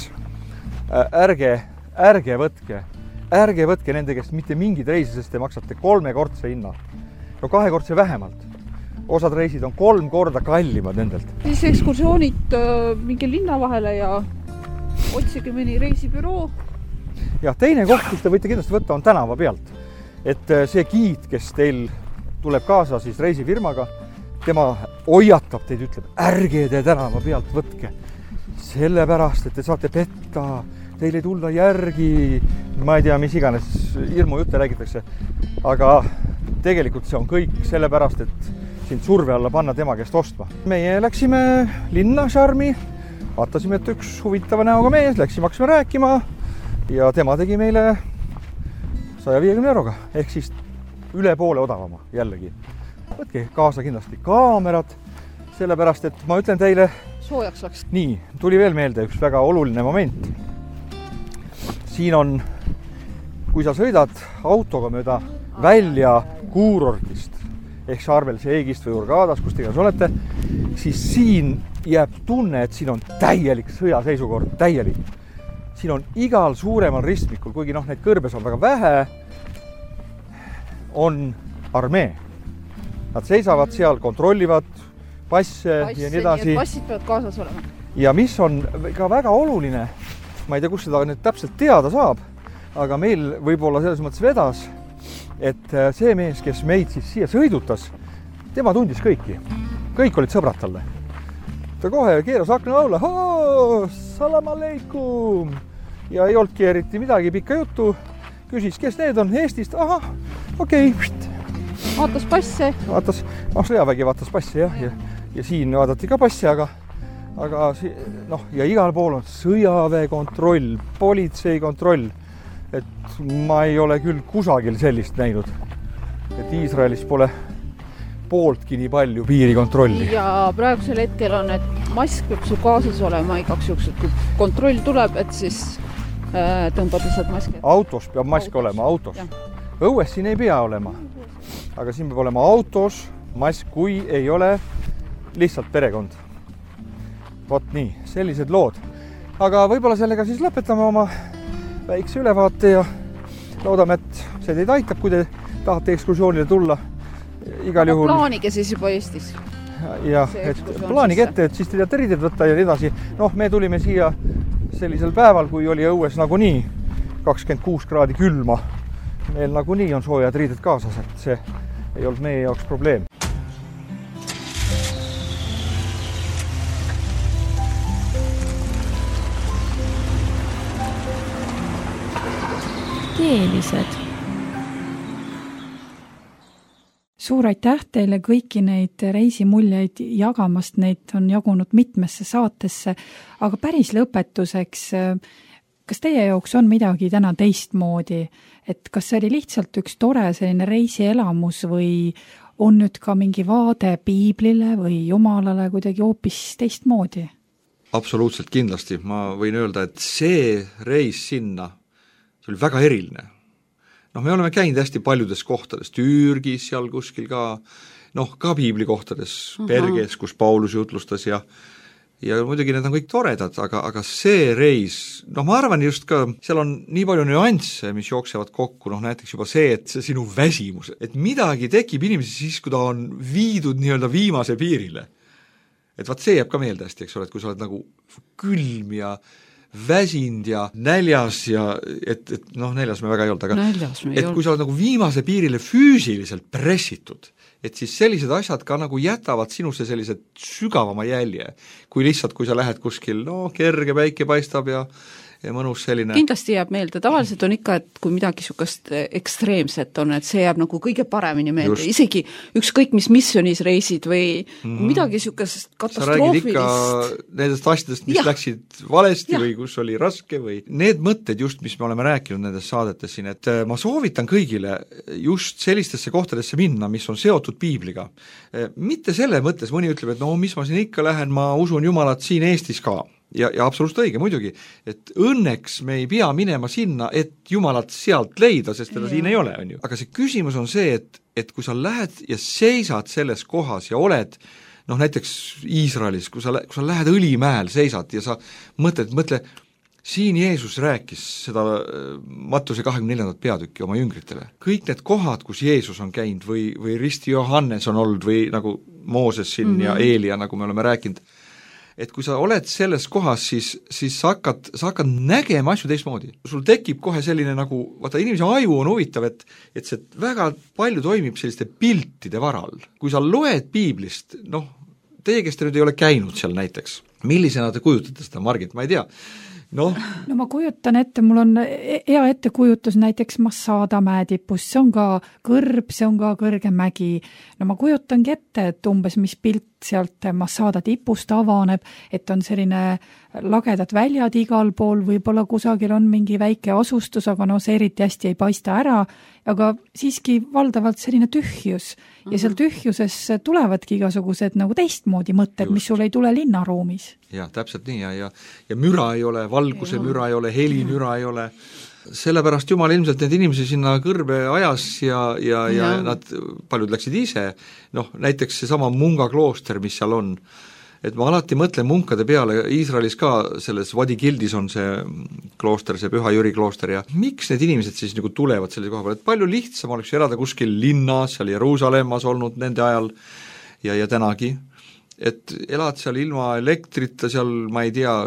ärge võtke nende käest mitte mingid reisi, sest te maksate 3-kordse hinna. No 2-kordse vähemalt. Osad reisid on 3 korda kallimad nendelt. Siis ekskursioonid mingi linna vahele ja otsige mõni reisibüroo. Ja teine koht, kus te võite kindlasti võtta, on tänava pealt. Et see giid, kes teil tuleb kaasa siis reisifirmaga, tema hoiatab teid, ütleb, ärge te tänava pealt võtke. Sellepärast, et te saate petta, teil ei tulla järgi, ma ei tea, mis iganes hirmu jutte räägitakse. Aga tegelikult see on kõik sellepärast, et sind surve alla panna tema käest ostma. Meie läksime linna Sharmi, vaatasime, et üks huvitava näoga mees, läksime hakkasime rääkima ja tema tegi meile 150 euroga, ehk siis üle poole odavama jällegi. Võtke kaasa kindlasti kaamerad, sellepärast, et ma ütlen teile... Soojaks läks. Nii, tuli veel meelde üks väga oluline moment. Siin on, kui sa sõidad autoga mööda välja kuurortist, ehk Sharm el Sheikhist või Hurgadas, kus te olete, siis siin jääb tunne, et siin on täielik sõjaseisukord, täielik. Siin on igal suuremal ristmikul, kuigi neid kõrbes on väga vähe, on armee. Nad seisavad seal, kontrollivad passe ja nii edasi. Passid peavad kaasas olema. Ja mis on ka väga oluline, ma ei tea, kus seda nüüd täpselt teada saab, aga meil võib-olla selles mõttes vedas, et see mees, kes meid siis siia sõidutas, tema tundis kõiki. Kõik olid sõbrad talle. Ta kohe keeras akna alla, salam aleikum! Ja ei olnudki eriti midagi pikka juttu. Küsis, kes need on Eestist? Aha, okei. Vaatas passe. Sõjavägi vaatas passe, jah. Ja siin vaadati ka passe, aga ja igal pool on sõjaväe kontroll, politsei kontroll. Et ma ei ole küll kusagil sellist näinud. Et Iisraelis pole pooltki nii palju piirikontrolli. Ja praegusel hetkel on, et mask peab su kaasas olema igaks juhuks, et kui kontroll tuleb, et siis tõmbad lihtsalt maski. Autos peab mask olema, autos. Õues siin ei pea olema. Aga siin peab olema autos mask, kui ei ole lihtsalt perekond. Vot nii, sellised lood. Aga võib-olla sellega siis lõpetame oma väikse ülevaate ja loodame, et see teid aitab, kui te tahate ekskursioonile tulla. Igal juhul... Plaanige siis juba Eestis. Jah, et plaanige ette, et siis te teate riided võtta ja nii edasi. Me tulime siia sellisel päeval, kui oli õues nagunii 26 kraadi külma. Meil nagunii on soojad riided kaasas, et see ei olnud meie jaoks probleem. Keelised. Suur aitäh teile kõiki neid reisimuljeid jagamast, neid on jagunud mitmesse saatesse, aga päris lõpetuseks, kas teie jaoks on midagi täna teistmoodi, et kas see oli lihtsalt üks tore selline reisielamus või on nüüd ka mingi vaade piiblile või Jumalale kuidagi hoopis teistmoodi? Absoluutselt kindlasti, ma võin öelda, et see reis sinna, see oli väga eriline. Me oleme käinud hästi paljudes kohtades, Türgis seal kuskil ka, ka piibli kohtades, Perges, kus Paulus jutlustas ja muidugi need on kõik toredad, aga see reis, ma arvan just ka, seal on nii palju nüansse, mis jooksevad kokku, näiteks juba see, et see sinu väsimus, et midagi tekib inimesi siis, kui ta on viidud nii-öelda viimase piirile. Et vaat see jääb ka meelde hästi, eks ole, et kui sa oled nagu külm ja väsind ja näljas ja näljas me väga ei olnud, aga kui sa oled nagu viimase piirile füüsiliselt pressitud et siis sellised asjad ka nagu jätavad sinusse sellise sügavama jälje, kui lihtsalt, kui sa lähed kuskil, kerge päike paistab ja mõnus selline. Kindlasti jääb meelde, tavaliselt on ikka, et kui midagi niisugust ekstreemset on, et see jääb nagu kõige paremini meelde, isegi ükskõik mis missionis reisid või midagi niisugust katastroofilist. Sa räägid ikka nendest asjadest, mis läksid valesti või kus oli raske või need mõtted just, mis me oleme rääkinud nendes saadetes siin, et ma soovitan kõigile just sellistesse kohtadesse minna, mis on seotud piibliga. Mitte selle mõttes, mõni ütleb, et mis ma siin ikka lähen, ma usun Jumalat siin Eestis ka. Ja absoluutselt õige, muidugi, et õnneks me ei pea minema sinna, et Jumalat sealt leida, sest teda siin ei ole, on ju. Aga see küsimus on see, et kui sa lähed ja seisad selles kohas ja oled, näiteks Iisraelis, kui sa lähed Õlimäel, seisad ja sa mõtle, siin Jeesus rääkis seda Mattuse 24. peatükki oma jüngritele. Kõik need kohad, kus Jeesus on käinud või Risti Johannes on olnud või nagu Mooses siin ja Eelia, nagu me oleme rääkinud, et kui sa oled selles kohas, siis sa hakkad nägema asju teistmoodi. Sul tekib kohe selline nagu, vaata inimese aju on huvitav, et see väga palju toimib selliste piltide varal. Kui sa loed piiblist, teie, kes te nüüd ei ole käinud seal näiteks, millisena te kujutate seda, Margit, ma ei tea, No ma kujutan ette, mul on hea ettekujutus näiteks Masada mäetipus, see on ka kõrb, see on ka kõrge mägi. No ma kujutangi ette, et umbes mis pilt sealt Masada tipust avaneb, et on selline lagedad väljad igal pool, võib-olla kusagil on mingi väike asustus, aga see eriti hästi ei paista ära, aga siiski valdavalt selline tühjus. Ja seal tühjuses tulevadki igasugused nagu teistmoodi mõtted, mis sul ei tule linnaruumis. Ja, täpselt nii, ja müra ei ole, valguse müra ei ole, heli müra ei ole. Sellepärast Jumal ilmselt need inimesi sinna kõrbe ajas ja nad paljud läksid ise, näiteks see sama Munga klooster, mis seal on, et ma alati mõtlen munkade peale, Iisraelis ka selles Vadi Gildis on see klooster, see Püha Jüri klooster ja miks need inimesed siis nagu tulevad sellise koha peale, et palju lihtsam oleks elada kuskil linnas, seal Jeruusalemmas olnud nende ajal ja tänagi, et elad seal ilma elektrita, seal ma ei tea,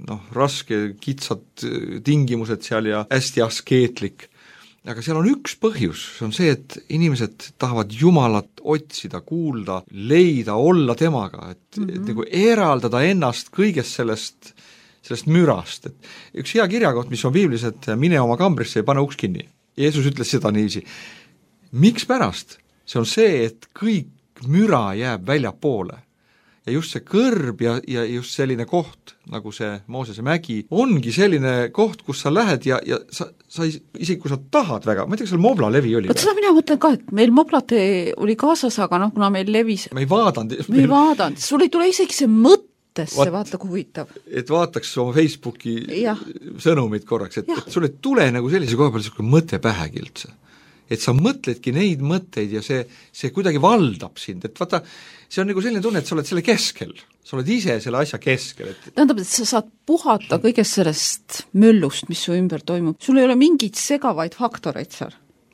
raske, kitsad tingimused seal ja hästi askeetlik. Aga seal on üks põhjus, see on see, et inimesed tahavad Jumalat otsida, kuulda, leida, olla temaga, et nagu eraldada ennast kõigest sellest mürast. Et üks hea kirjakoht, mis on piiblis, et mine oma kambrisse ja pane uks kinni. Jeesus ütles seda niiviisi. Miks pärast? See on see, et kõik müra jääb väljapoole. Ja just see kõrb ja just selline koht, nagu see Moosese mägi, ongi selline koht, kus sa lähed ja sa isegi kui sa tahad väga, ma ei tea, seal Mobla levi oli. Seda mina mõtlen ka, et meil Moblat oli kaasas, aga kuna meil levis... Me ei vaadanud, sul ei tule isegi see mõttesse, vaata kui huvitav. Et vaataks oma Facebooki sõnumid korraks, et sul ei tule nagu sellise koha peal selline mõte pähegi üldse. Et sa mõtledki neid mõtteid ja see kuidagi valdab sind, et vaata, see on nagu selline tunne, et sa oled selle keskel, sa oled ise selle asja keskel. Tähendab, et sa saad puhata kõigest sellest möllust, mis su ümber toimub. Sul ei ole mingeid segavaid faktoreid seal.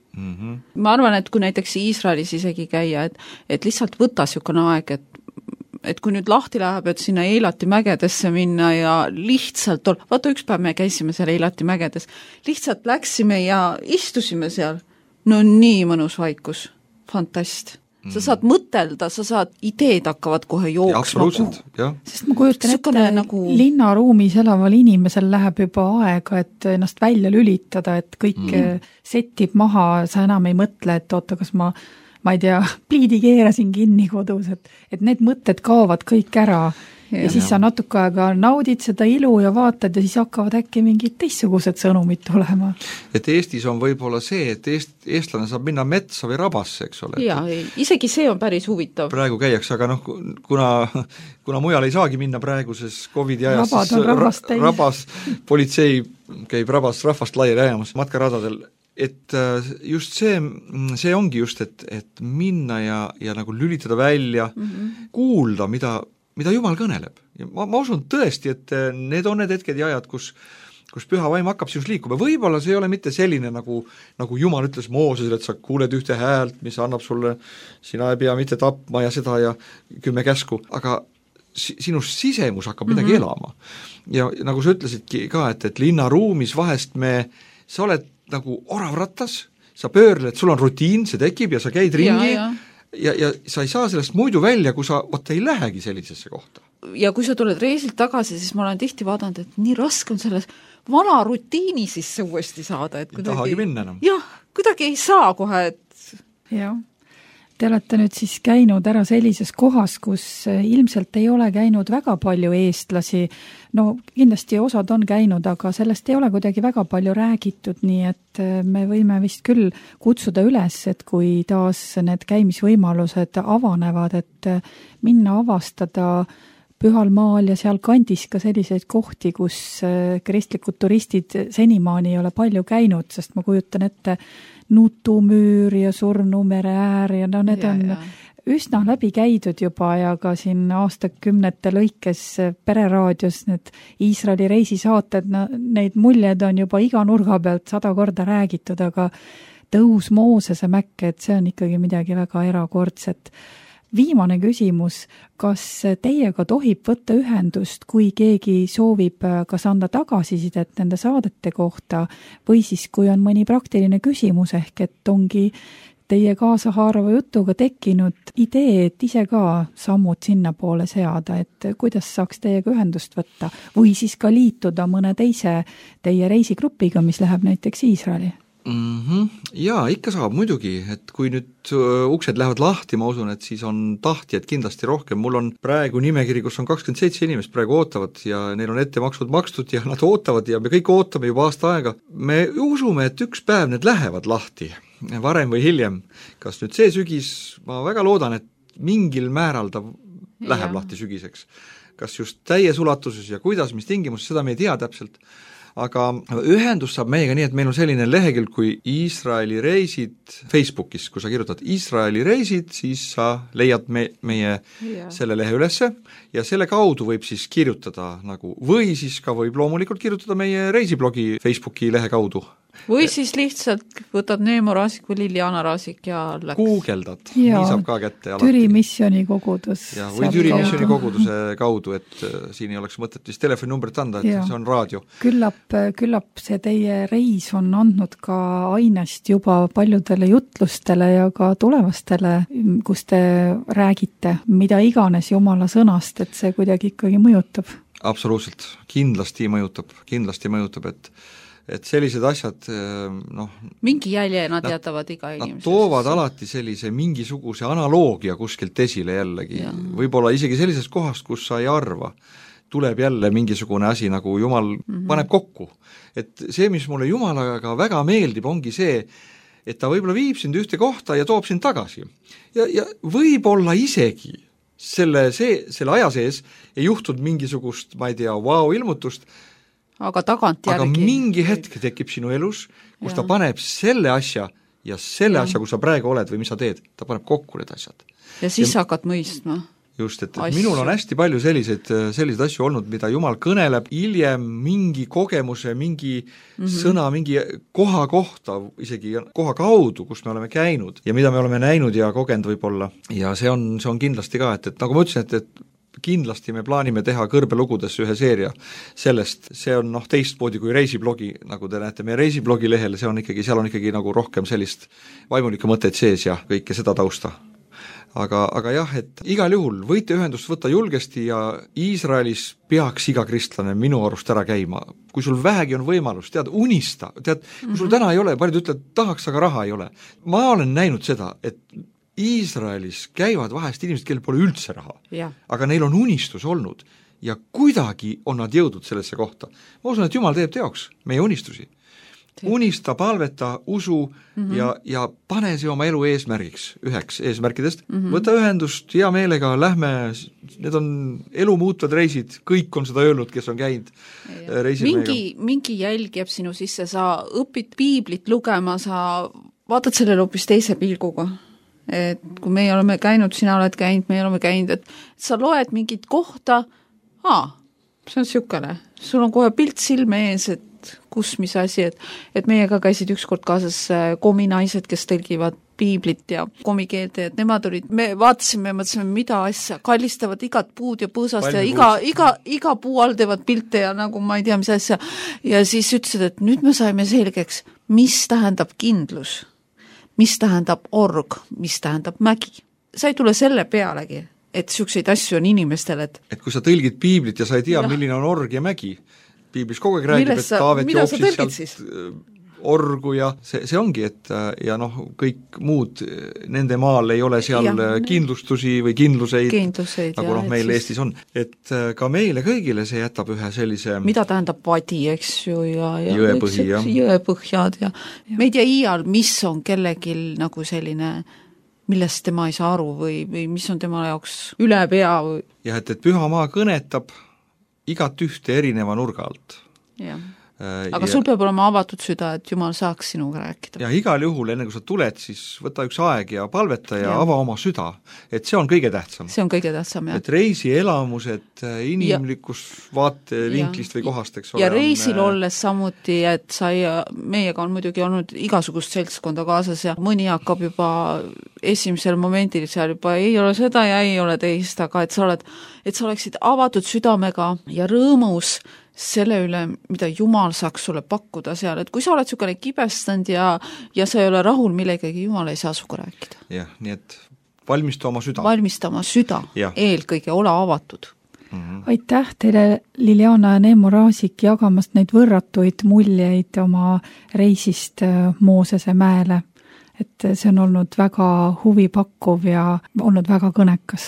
Ma arvan, et kui näiteks Iisraelis isegi käia, et lihtsalt võta niisugune aeg, et kui nüüd lahti läheb, et sinna Eilati mägedesse minna ja lihtsalt, vaata üks päev me käisime seal Eilati mägedes, lihtsalt läksime ja istusime seal. No nii mõnus vaikus, fantast. Sa saad mõtelda, sa saad, ideed hakkavad kohe jooksma. Absoluutselt, jah. Sest ma kujutan ette, linnaruumis elaval inimesel läheb juba aega, et ennast välja lülitada, et kõik setib maha, sa enam ei mõtle, et oota, kas ma ei tea, pliidi keerasin kinni kodus, et need mõtted kaovad kõik ära. Ja siis sa natuke aega naudid seda ilu ja vaatad ja siis hakkavad äkki mingid teistsugused sõnumid tulema. Et Eestis on võib-olla see, et eestlane saab minna metsa või rabasse, eks ole. Jaa, isegi see on päris huvitav. Praegu käiakse, aga kuna mujal ei saagi minna praeguses COVID-i ajas, rabas, politsei käib rahvast laiali ajamas matkaradadel, et just see ongi just, et minna ja nagu lülitada välja, kuulda, mida Jumal kõneleb. Ja ma usun tõesti, et need on need hetked ja ajad, kus püha vaim hakkab sinust liikuma. Võib-olla see ei ole mitte selline, nagu Jumal ütles Moosesele, et sa kuuled ühte häält, mis annab sulle, sina ei pea mitte tapma ja seda ja 10 käsku, aga sinust sisemus hakkab midagi elama. Ja nagu sa ütlesidki ka, et linnaruumis vahest sa oled nagu oravrattas, sa pöörled, sul on rutiin, see tekib ja sa käid ringi, ja sa ei saa sellest muidu välja, kui sa ei lähegi sellisesse kohta. Ja kui sa tuled reisilt tagasi, siis ma olen tihti vaadanud, et nii raske on selles vana rutiini sisse uuesti saada, et kuidagi... tahagi minna enam. Jah, kuidagi ei saa kohe, et... Jah. Te olete nüüd siis käinud ära sellises kohas, kus ilmselt ei ole käinud väga palju eestlasi. No kindlasti osad on käinud, aga sellest ei ole kuidagi väga palju räägitud, nii et me võime vist küll kutsuda üles, et kui taas need käimisvõimalused avanevad, et minna avastada Pühal maal ja seal kandis ka selliseid kohti, kus kristlikud turistid senimaani ei ole palju käinud, sest ma kujutan ette Nutumüür ja Surnumere äär ja no need on üsna läbi käidud juba ja ka siin aastakümnete lõikes Pereraadios need Iisraeli reisisaated, neid muljed on juba iga nurga pealt 100 korda räägitud, aga tõus Moosese mäkke, et see on ikkagi midagi väga erakordset. Viimane küsimus, kas teiega tohib võtta ühendust, kui keegi soovib kas anda tagasisidet nende saadete kohta või siis kui on mõni praktiline küsimus ehk et ongi teie kaasahaarava jutuga tekkinud idee, et ise ka sammud sinna poole seada, et kuidas saaks teiega ühendust võtta või siis ka liituda mõne teise teie reisigrupiga, mis läheb näiteks Iisraeli? Jaa, ikka saab muidugi, et kui nüüd uksed lähevad lahti, ma usun, et siis on tahtjad kindlasti rohkem. Mul on praegu nimekiri, kus on 27 inimest praegu ootavad ja neil on ettemaksud makstud ja nad ootavad ja me kõik ootame juba aasta aega. Me usume, et üks päev need lähevad lahti, varem või hiljem. Kas nüüd see sügis, ma väga loodan, et mingil määral ta läheb lahti sügiseks. Kas just täies ulatuses ja kuidas, mis tingimus, seda me ei tea täpselt. Aga ühendus saab meiega nii, et meil on selline lehekülg kui Iisraeli reisid Facebookis, kui sa kirjutad Iisraeli reisid, siis sa leiad meie selle lehe ülesse ja selle kaudu võib siis kirjutada nagu, või siis ka võib loomulikult kirjutada meie reisiblogi Facebooki lehe kaudu. Või siis lihtsalt võtad Neemo Raasik või Liliana Raasik ja läks. Guugeldad, nii saab ka kätte alati. Türi missiooni kogudus. Ja, või Türi missiooni koguduse kaudu, et siin ei oleks mõtet vist telefoninumbrit anda, et see on raadio. Küllap see teie reis on andnud ka ainest juba paljudele jutlustele ja ka tulevastele, kus te räägite, mida iganes Jumala sõnast, et see kuidagi ikkagi mõjutab. Absoluutselt, kindlasti mõjutab, et sellised asjad, mingi jälje nad jätavad iga inimesest. Nad toovad alati sellise mingisuguse analoogia kuskilt esile jällegi. Võib-olla isegi sellisest kohast, kus sa ei arva, tuleb jälle mingisugune asi, nagu Jumal paneb kokku. Et see, mis mulle Jumalaga väga meeldib, ongi see, et ta võib-olla viib sind ühte kohta ja toob sind tagasi. Ja võib-olla isegi selle aja sees ei juhtud mingisugust, ma ei tea, ilmutust, aga tagantjärgi. Aga mingi hetk tekib sinu elus, kus ta paneb selle asja ja selle asja, kus sa praegu oled või mis sa teed, ta paneb kokku need asjad. Ja siis hakkad mõistma. Just, et minul on hästi palju selliseid asju olnud, mida Jumal kõneleb hiljem mingi kogemuse, mingi sõna, mingi koha kohta, isegi koha kaudu, kus me oleme käinud ja mida me oleme näinud ja kogenud võib-olla. Ja see on kindlasti ka, et nagu ma ütlesin, et kindlasti me plaanime teha kõrbelugudesse ühe seeria sellest, see on teistmoodi kui reisiblogi, nagu te näete meie reisiblogi lehel, seal on ikkagi nagu rohkem sellist vaimulikku mõtet sees ja kõike seda tausta. Aga jah, et igal juhul võite ühendust võtta julgesti ja Iisraelis peaks iga kristlane minu arust ära käima. Kui sul vähegi on võimalus, unista, kui sul täna ei ole, paljud ütlevad, tahaks, aga raha ei ole. Ma olen näinud seda, et Iisraelis käivad vahest inimesed, kellel pole üldse raha, aga neil on unistus olnud ja kuidagi on nad jõudnud sellesse kohta. Ma usun, et Jumal teeb teoks meie unistusi. Unista, palveta, usu ja pane see oma elu eesmärgiks, üheks eesmärkidest. Võta ühendust, hea meelega, lähme, need on elu muutvad reisid, kõik on seda öelnud, kes on käinud reisil mingi jälg jääb sinu sisse, sa õpid piiblit lugema, sa vaatad sellele hoopis teise pilguga. Et kui meie oleme käinud, sina oled käinud, meie oleme käinud, et sa loed mingit kohta, see on sükene, sul on kohe pilt silme ees, et kus, mis asi, et meiega käisid ükskord kaasas kominaised, kes tõlgivad piiblit ja komikeelde, et nemad olid, me vaatasime ja mõtlesime, mida asja, kallistavad igat puud ja põõsast ja iga puu all teevad pilte ja nagu ma ei tea, mis asja. Ja siis ütlesid, et nüüd me saime selgeks, mis tähendab kindlus, mis tähendab org, mis tähendab mägi. sa ei tule selle pealegi, et niisuguseid asju on inimestel, et kui sa tõlgid piiblit ja sa ei tea, milline on org ja mägi, piiblis kogu aeg räägib, et Taavet jooksis sealt orgu ja see ongi, et ja noh, kõik muud nende maal ei ole seal kindlustusi või kindluseid nagu meil Eestis on. Et ka meile kõigile see jätab ühe sellise mida tähendab vadi, eks ju, ja jõepõhjad ja me ei tea iial, mis on kellelgi nagu selline, millest tema ei saa aru või mis on tema jaoks üle pea või... Ja et Püha Maa kõnetab igat ühte erineva nurga alt. Jah. Aga sul peab olema avatud süda, et Jumal saaks sinuga rääkida. Ja igal juhul, enne kui sa tuled, siis võta üks aeg ja palveta ja ava oma süda. Et see on kõige tähtsam. See on kõige tähtsam, jah. Et reisielamused inimlikust vaatevinklist või kohast, eks ole. Ja reisil olles samuti, et meiega on muidugi olnud igasugust seltskonda kaasas ja mõni hakkab juba esimesel momendil seal juba ei ole seda ja ei ole teist, aga et sa oleksid avatud südamega ja rõõmus selle üle, mida Jumal saaks sulle pakkuda seal, et kui sa oled niisugune kibestanud ja sa ei ole rahul millegagi, Jumal ei saa suga rääkida. Jah, nii et valmista oma süda. Valmista oma süda, eelkõige ole avatud. Aitäh teile, Liliana ja Neemo Raasik, jagamast neid võrratuid muljeid oma reisist Moosese mäele. Et see on olnud väga huvipakkuv ja olnud väga kõnekas.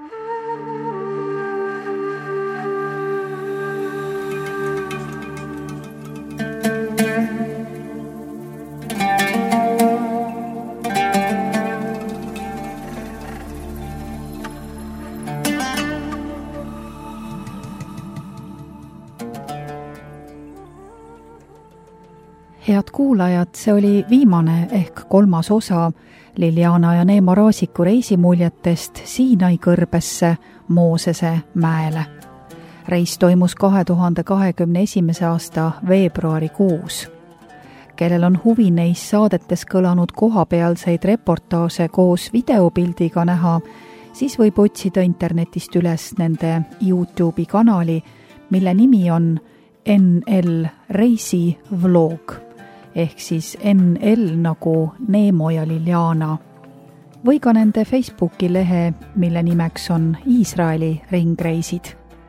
Head kuulajad, see oli viimane ehk 3. osa Liliana ja Neemo Raasiku reisimuljetest Siinai kõrbesse Moosese mäele. Reis toimus 2021. aasta veebruarikuus. Kellel on huvi neis saadetes kõlanud kohapealseid reportaase koos videopildiga näha, siis võib otsida internetist üles nende YouTube'i kanali, mille nimi on NL Reisi vlog. Ehk siis NL nagu Neemo ja Liliana. Või ka nende Facebooki lehe, mille nimeks on Iisraeli ringreisid.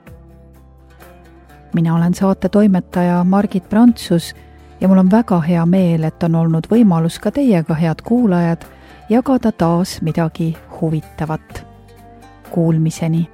Mina olen saate toimetaja Margit Prantsus ja mul on väga hea meel, et on olnud võimalus ka teiega, head kuulajad, jagada taas midagi huvitavat. Kuulmiseni!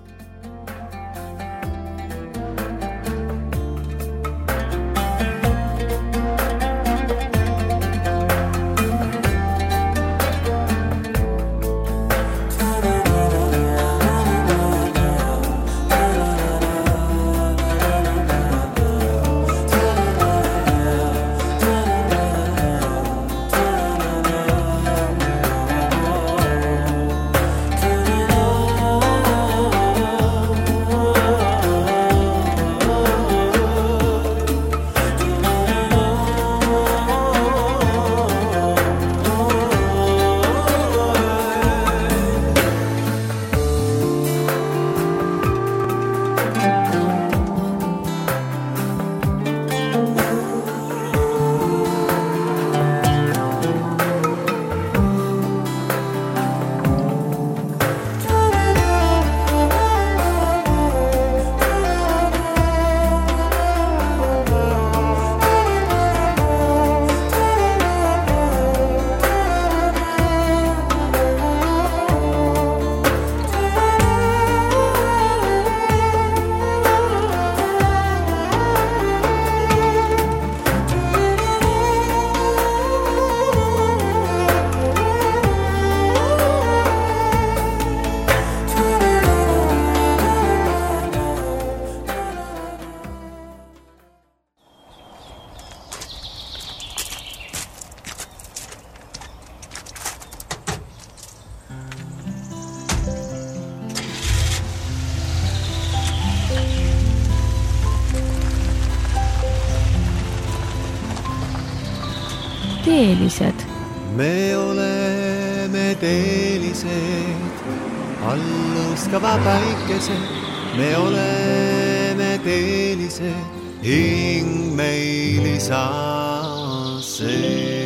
Teelised. Me oleme teelised, alluskava päikesed. Me oleme teelised, hing meil saa see.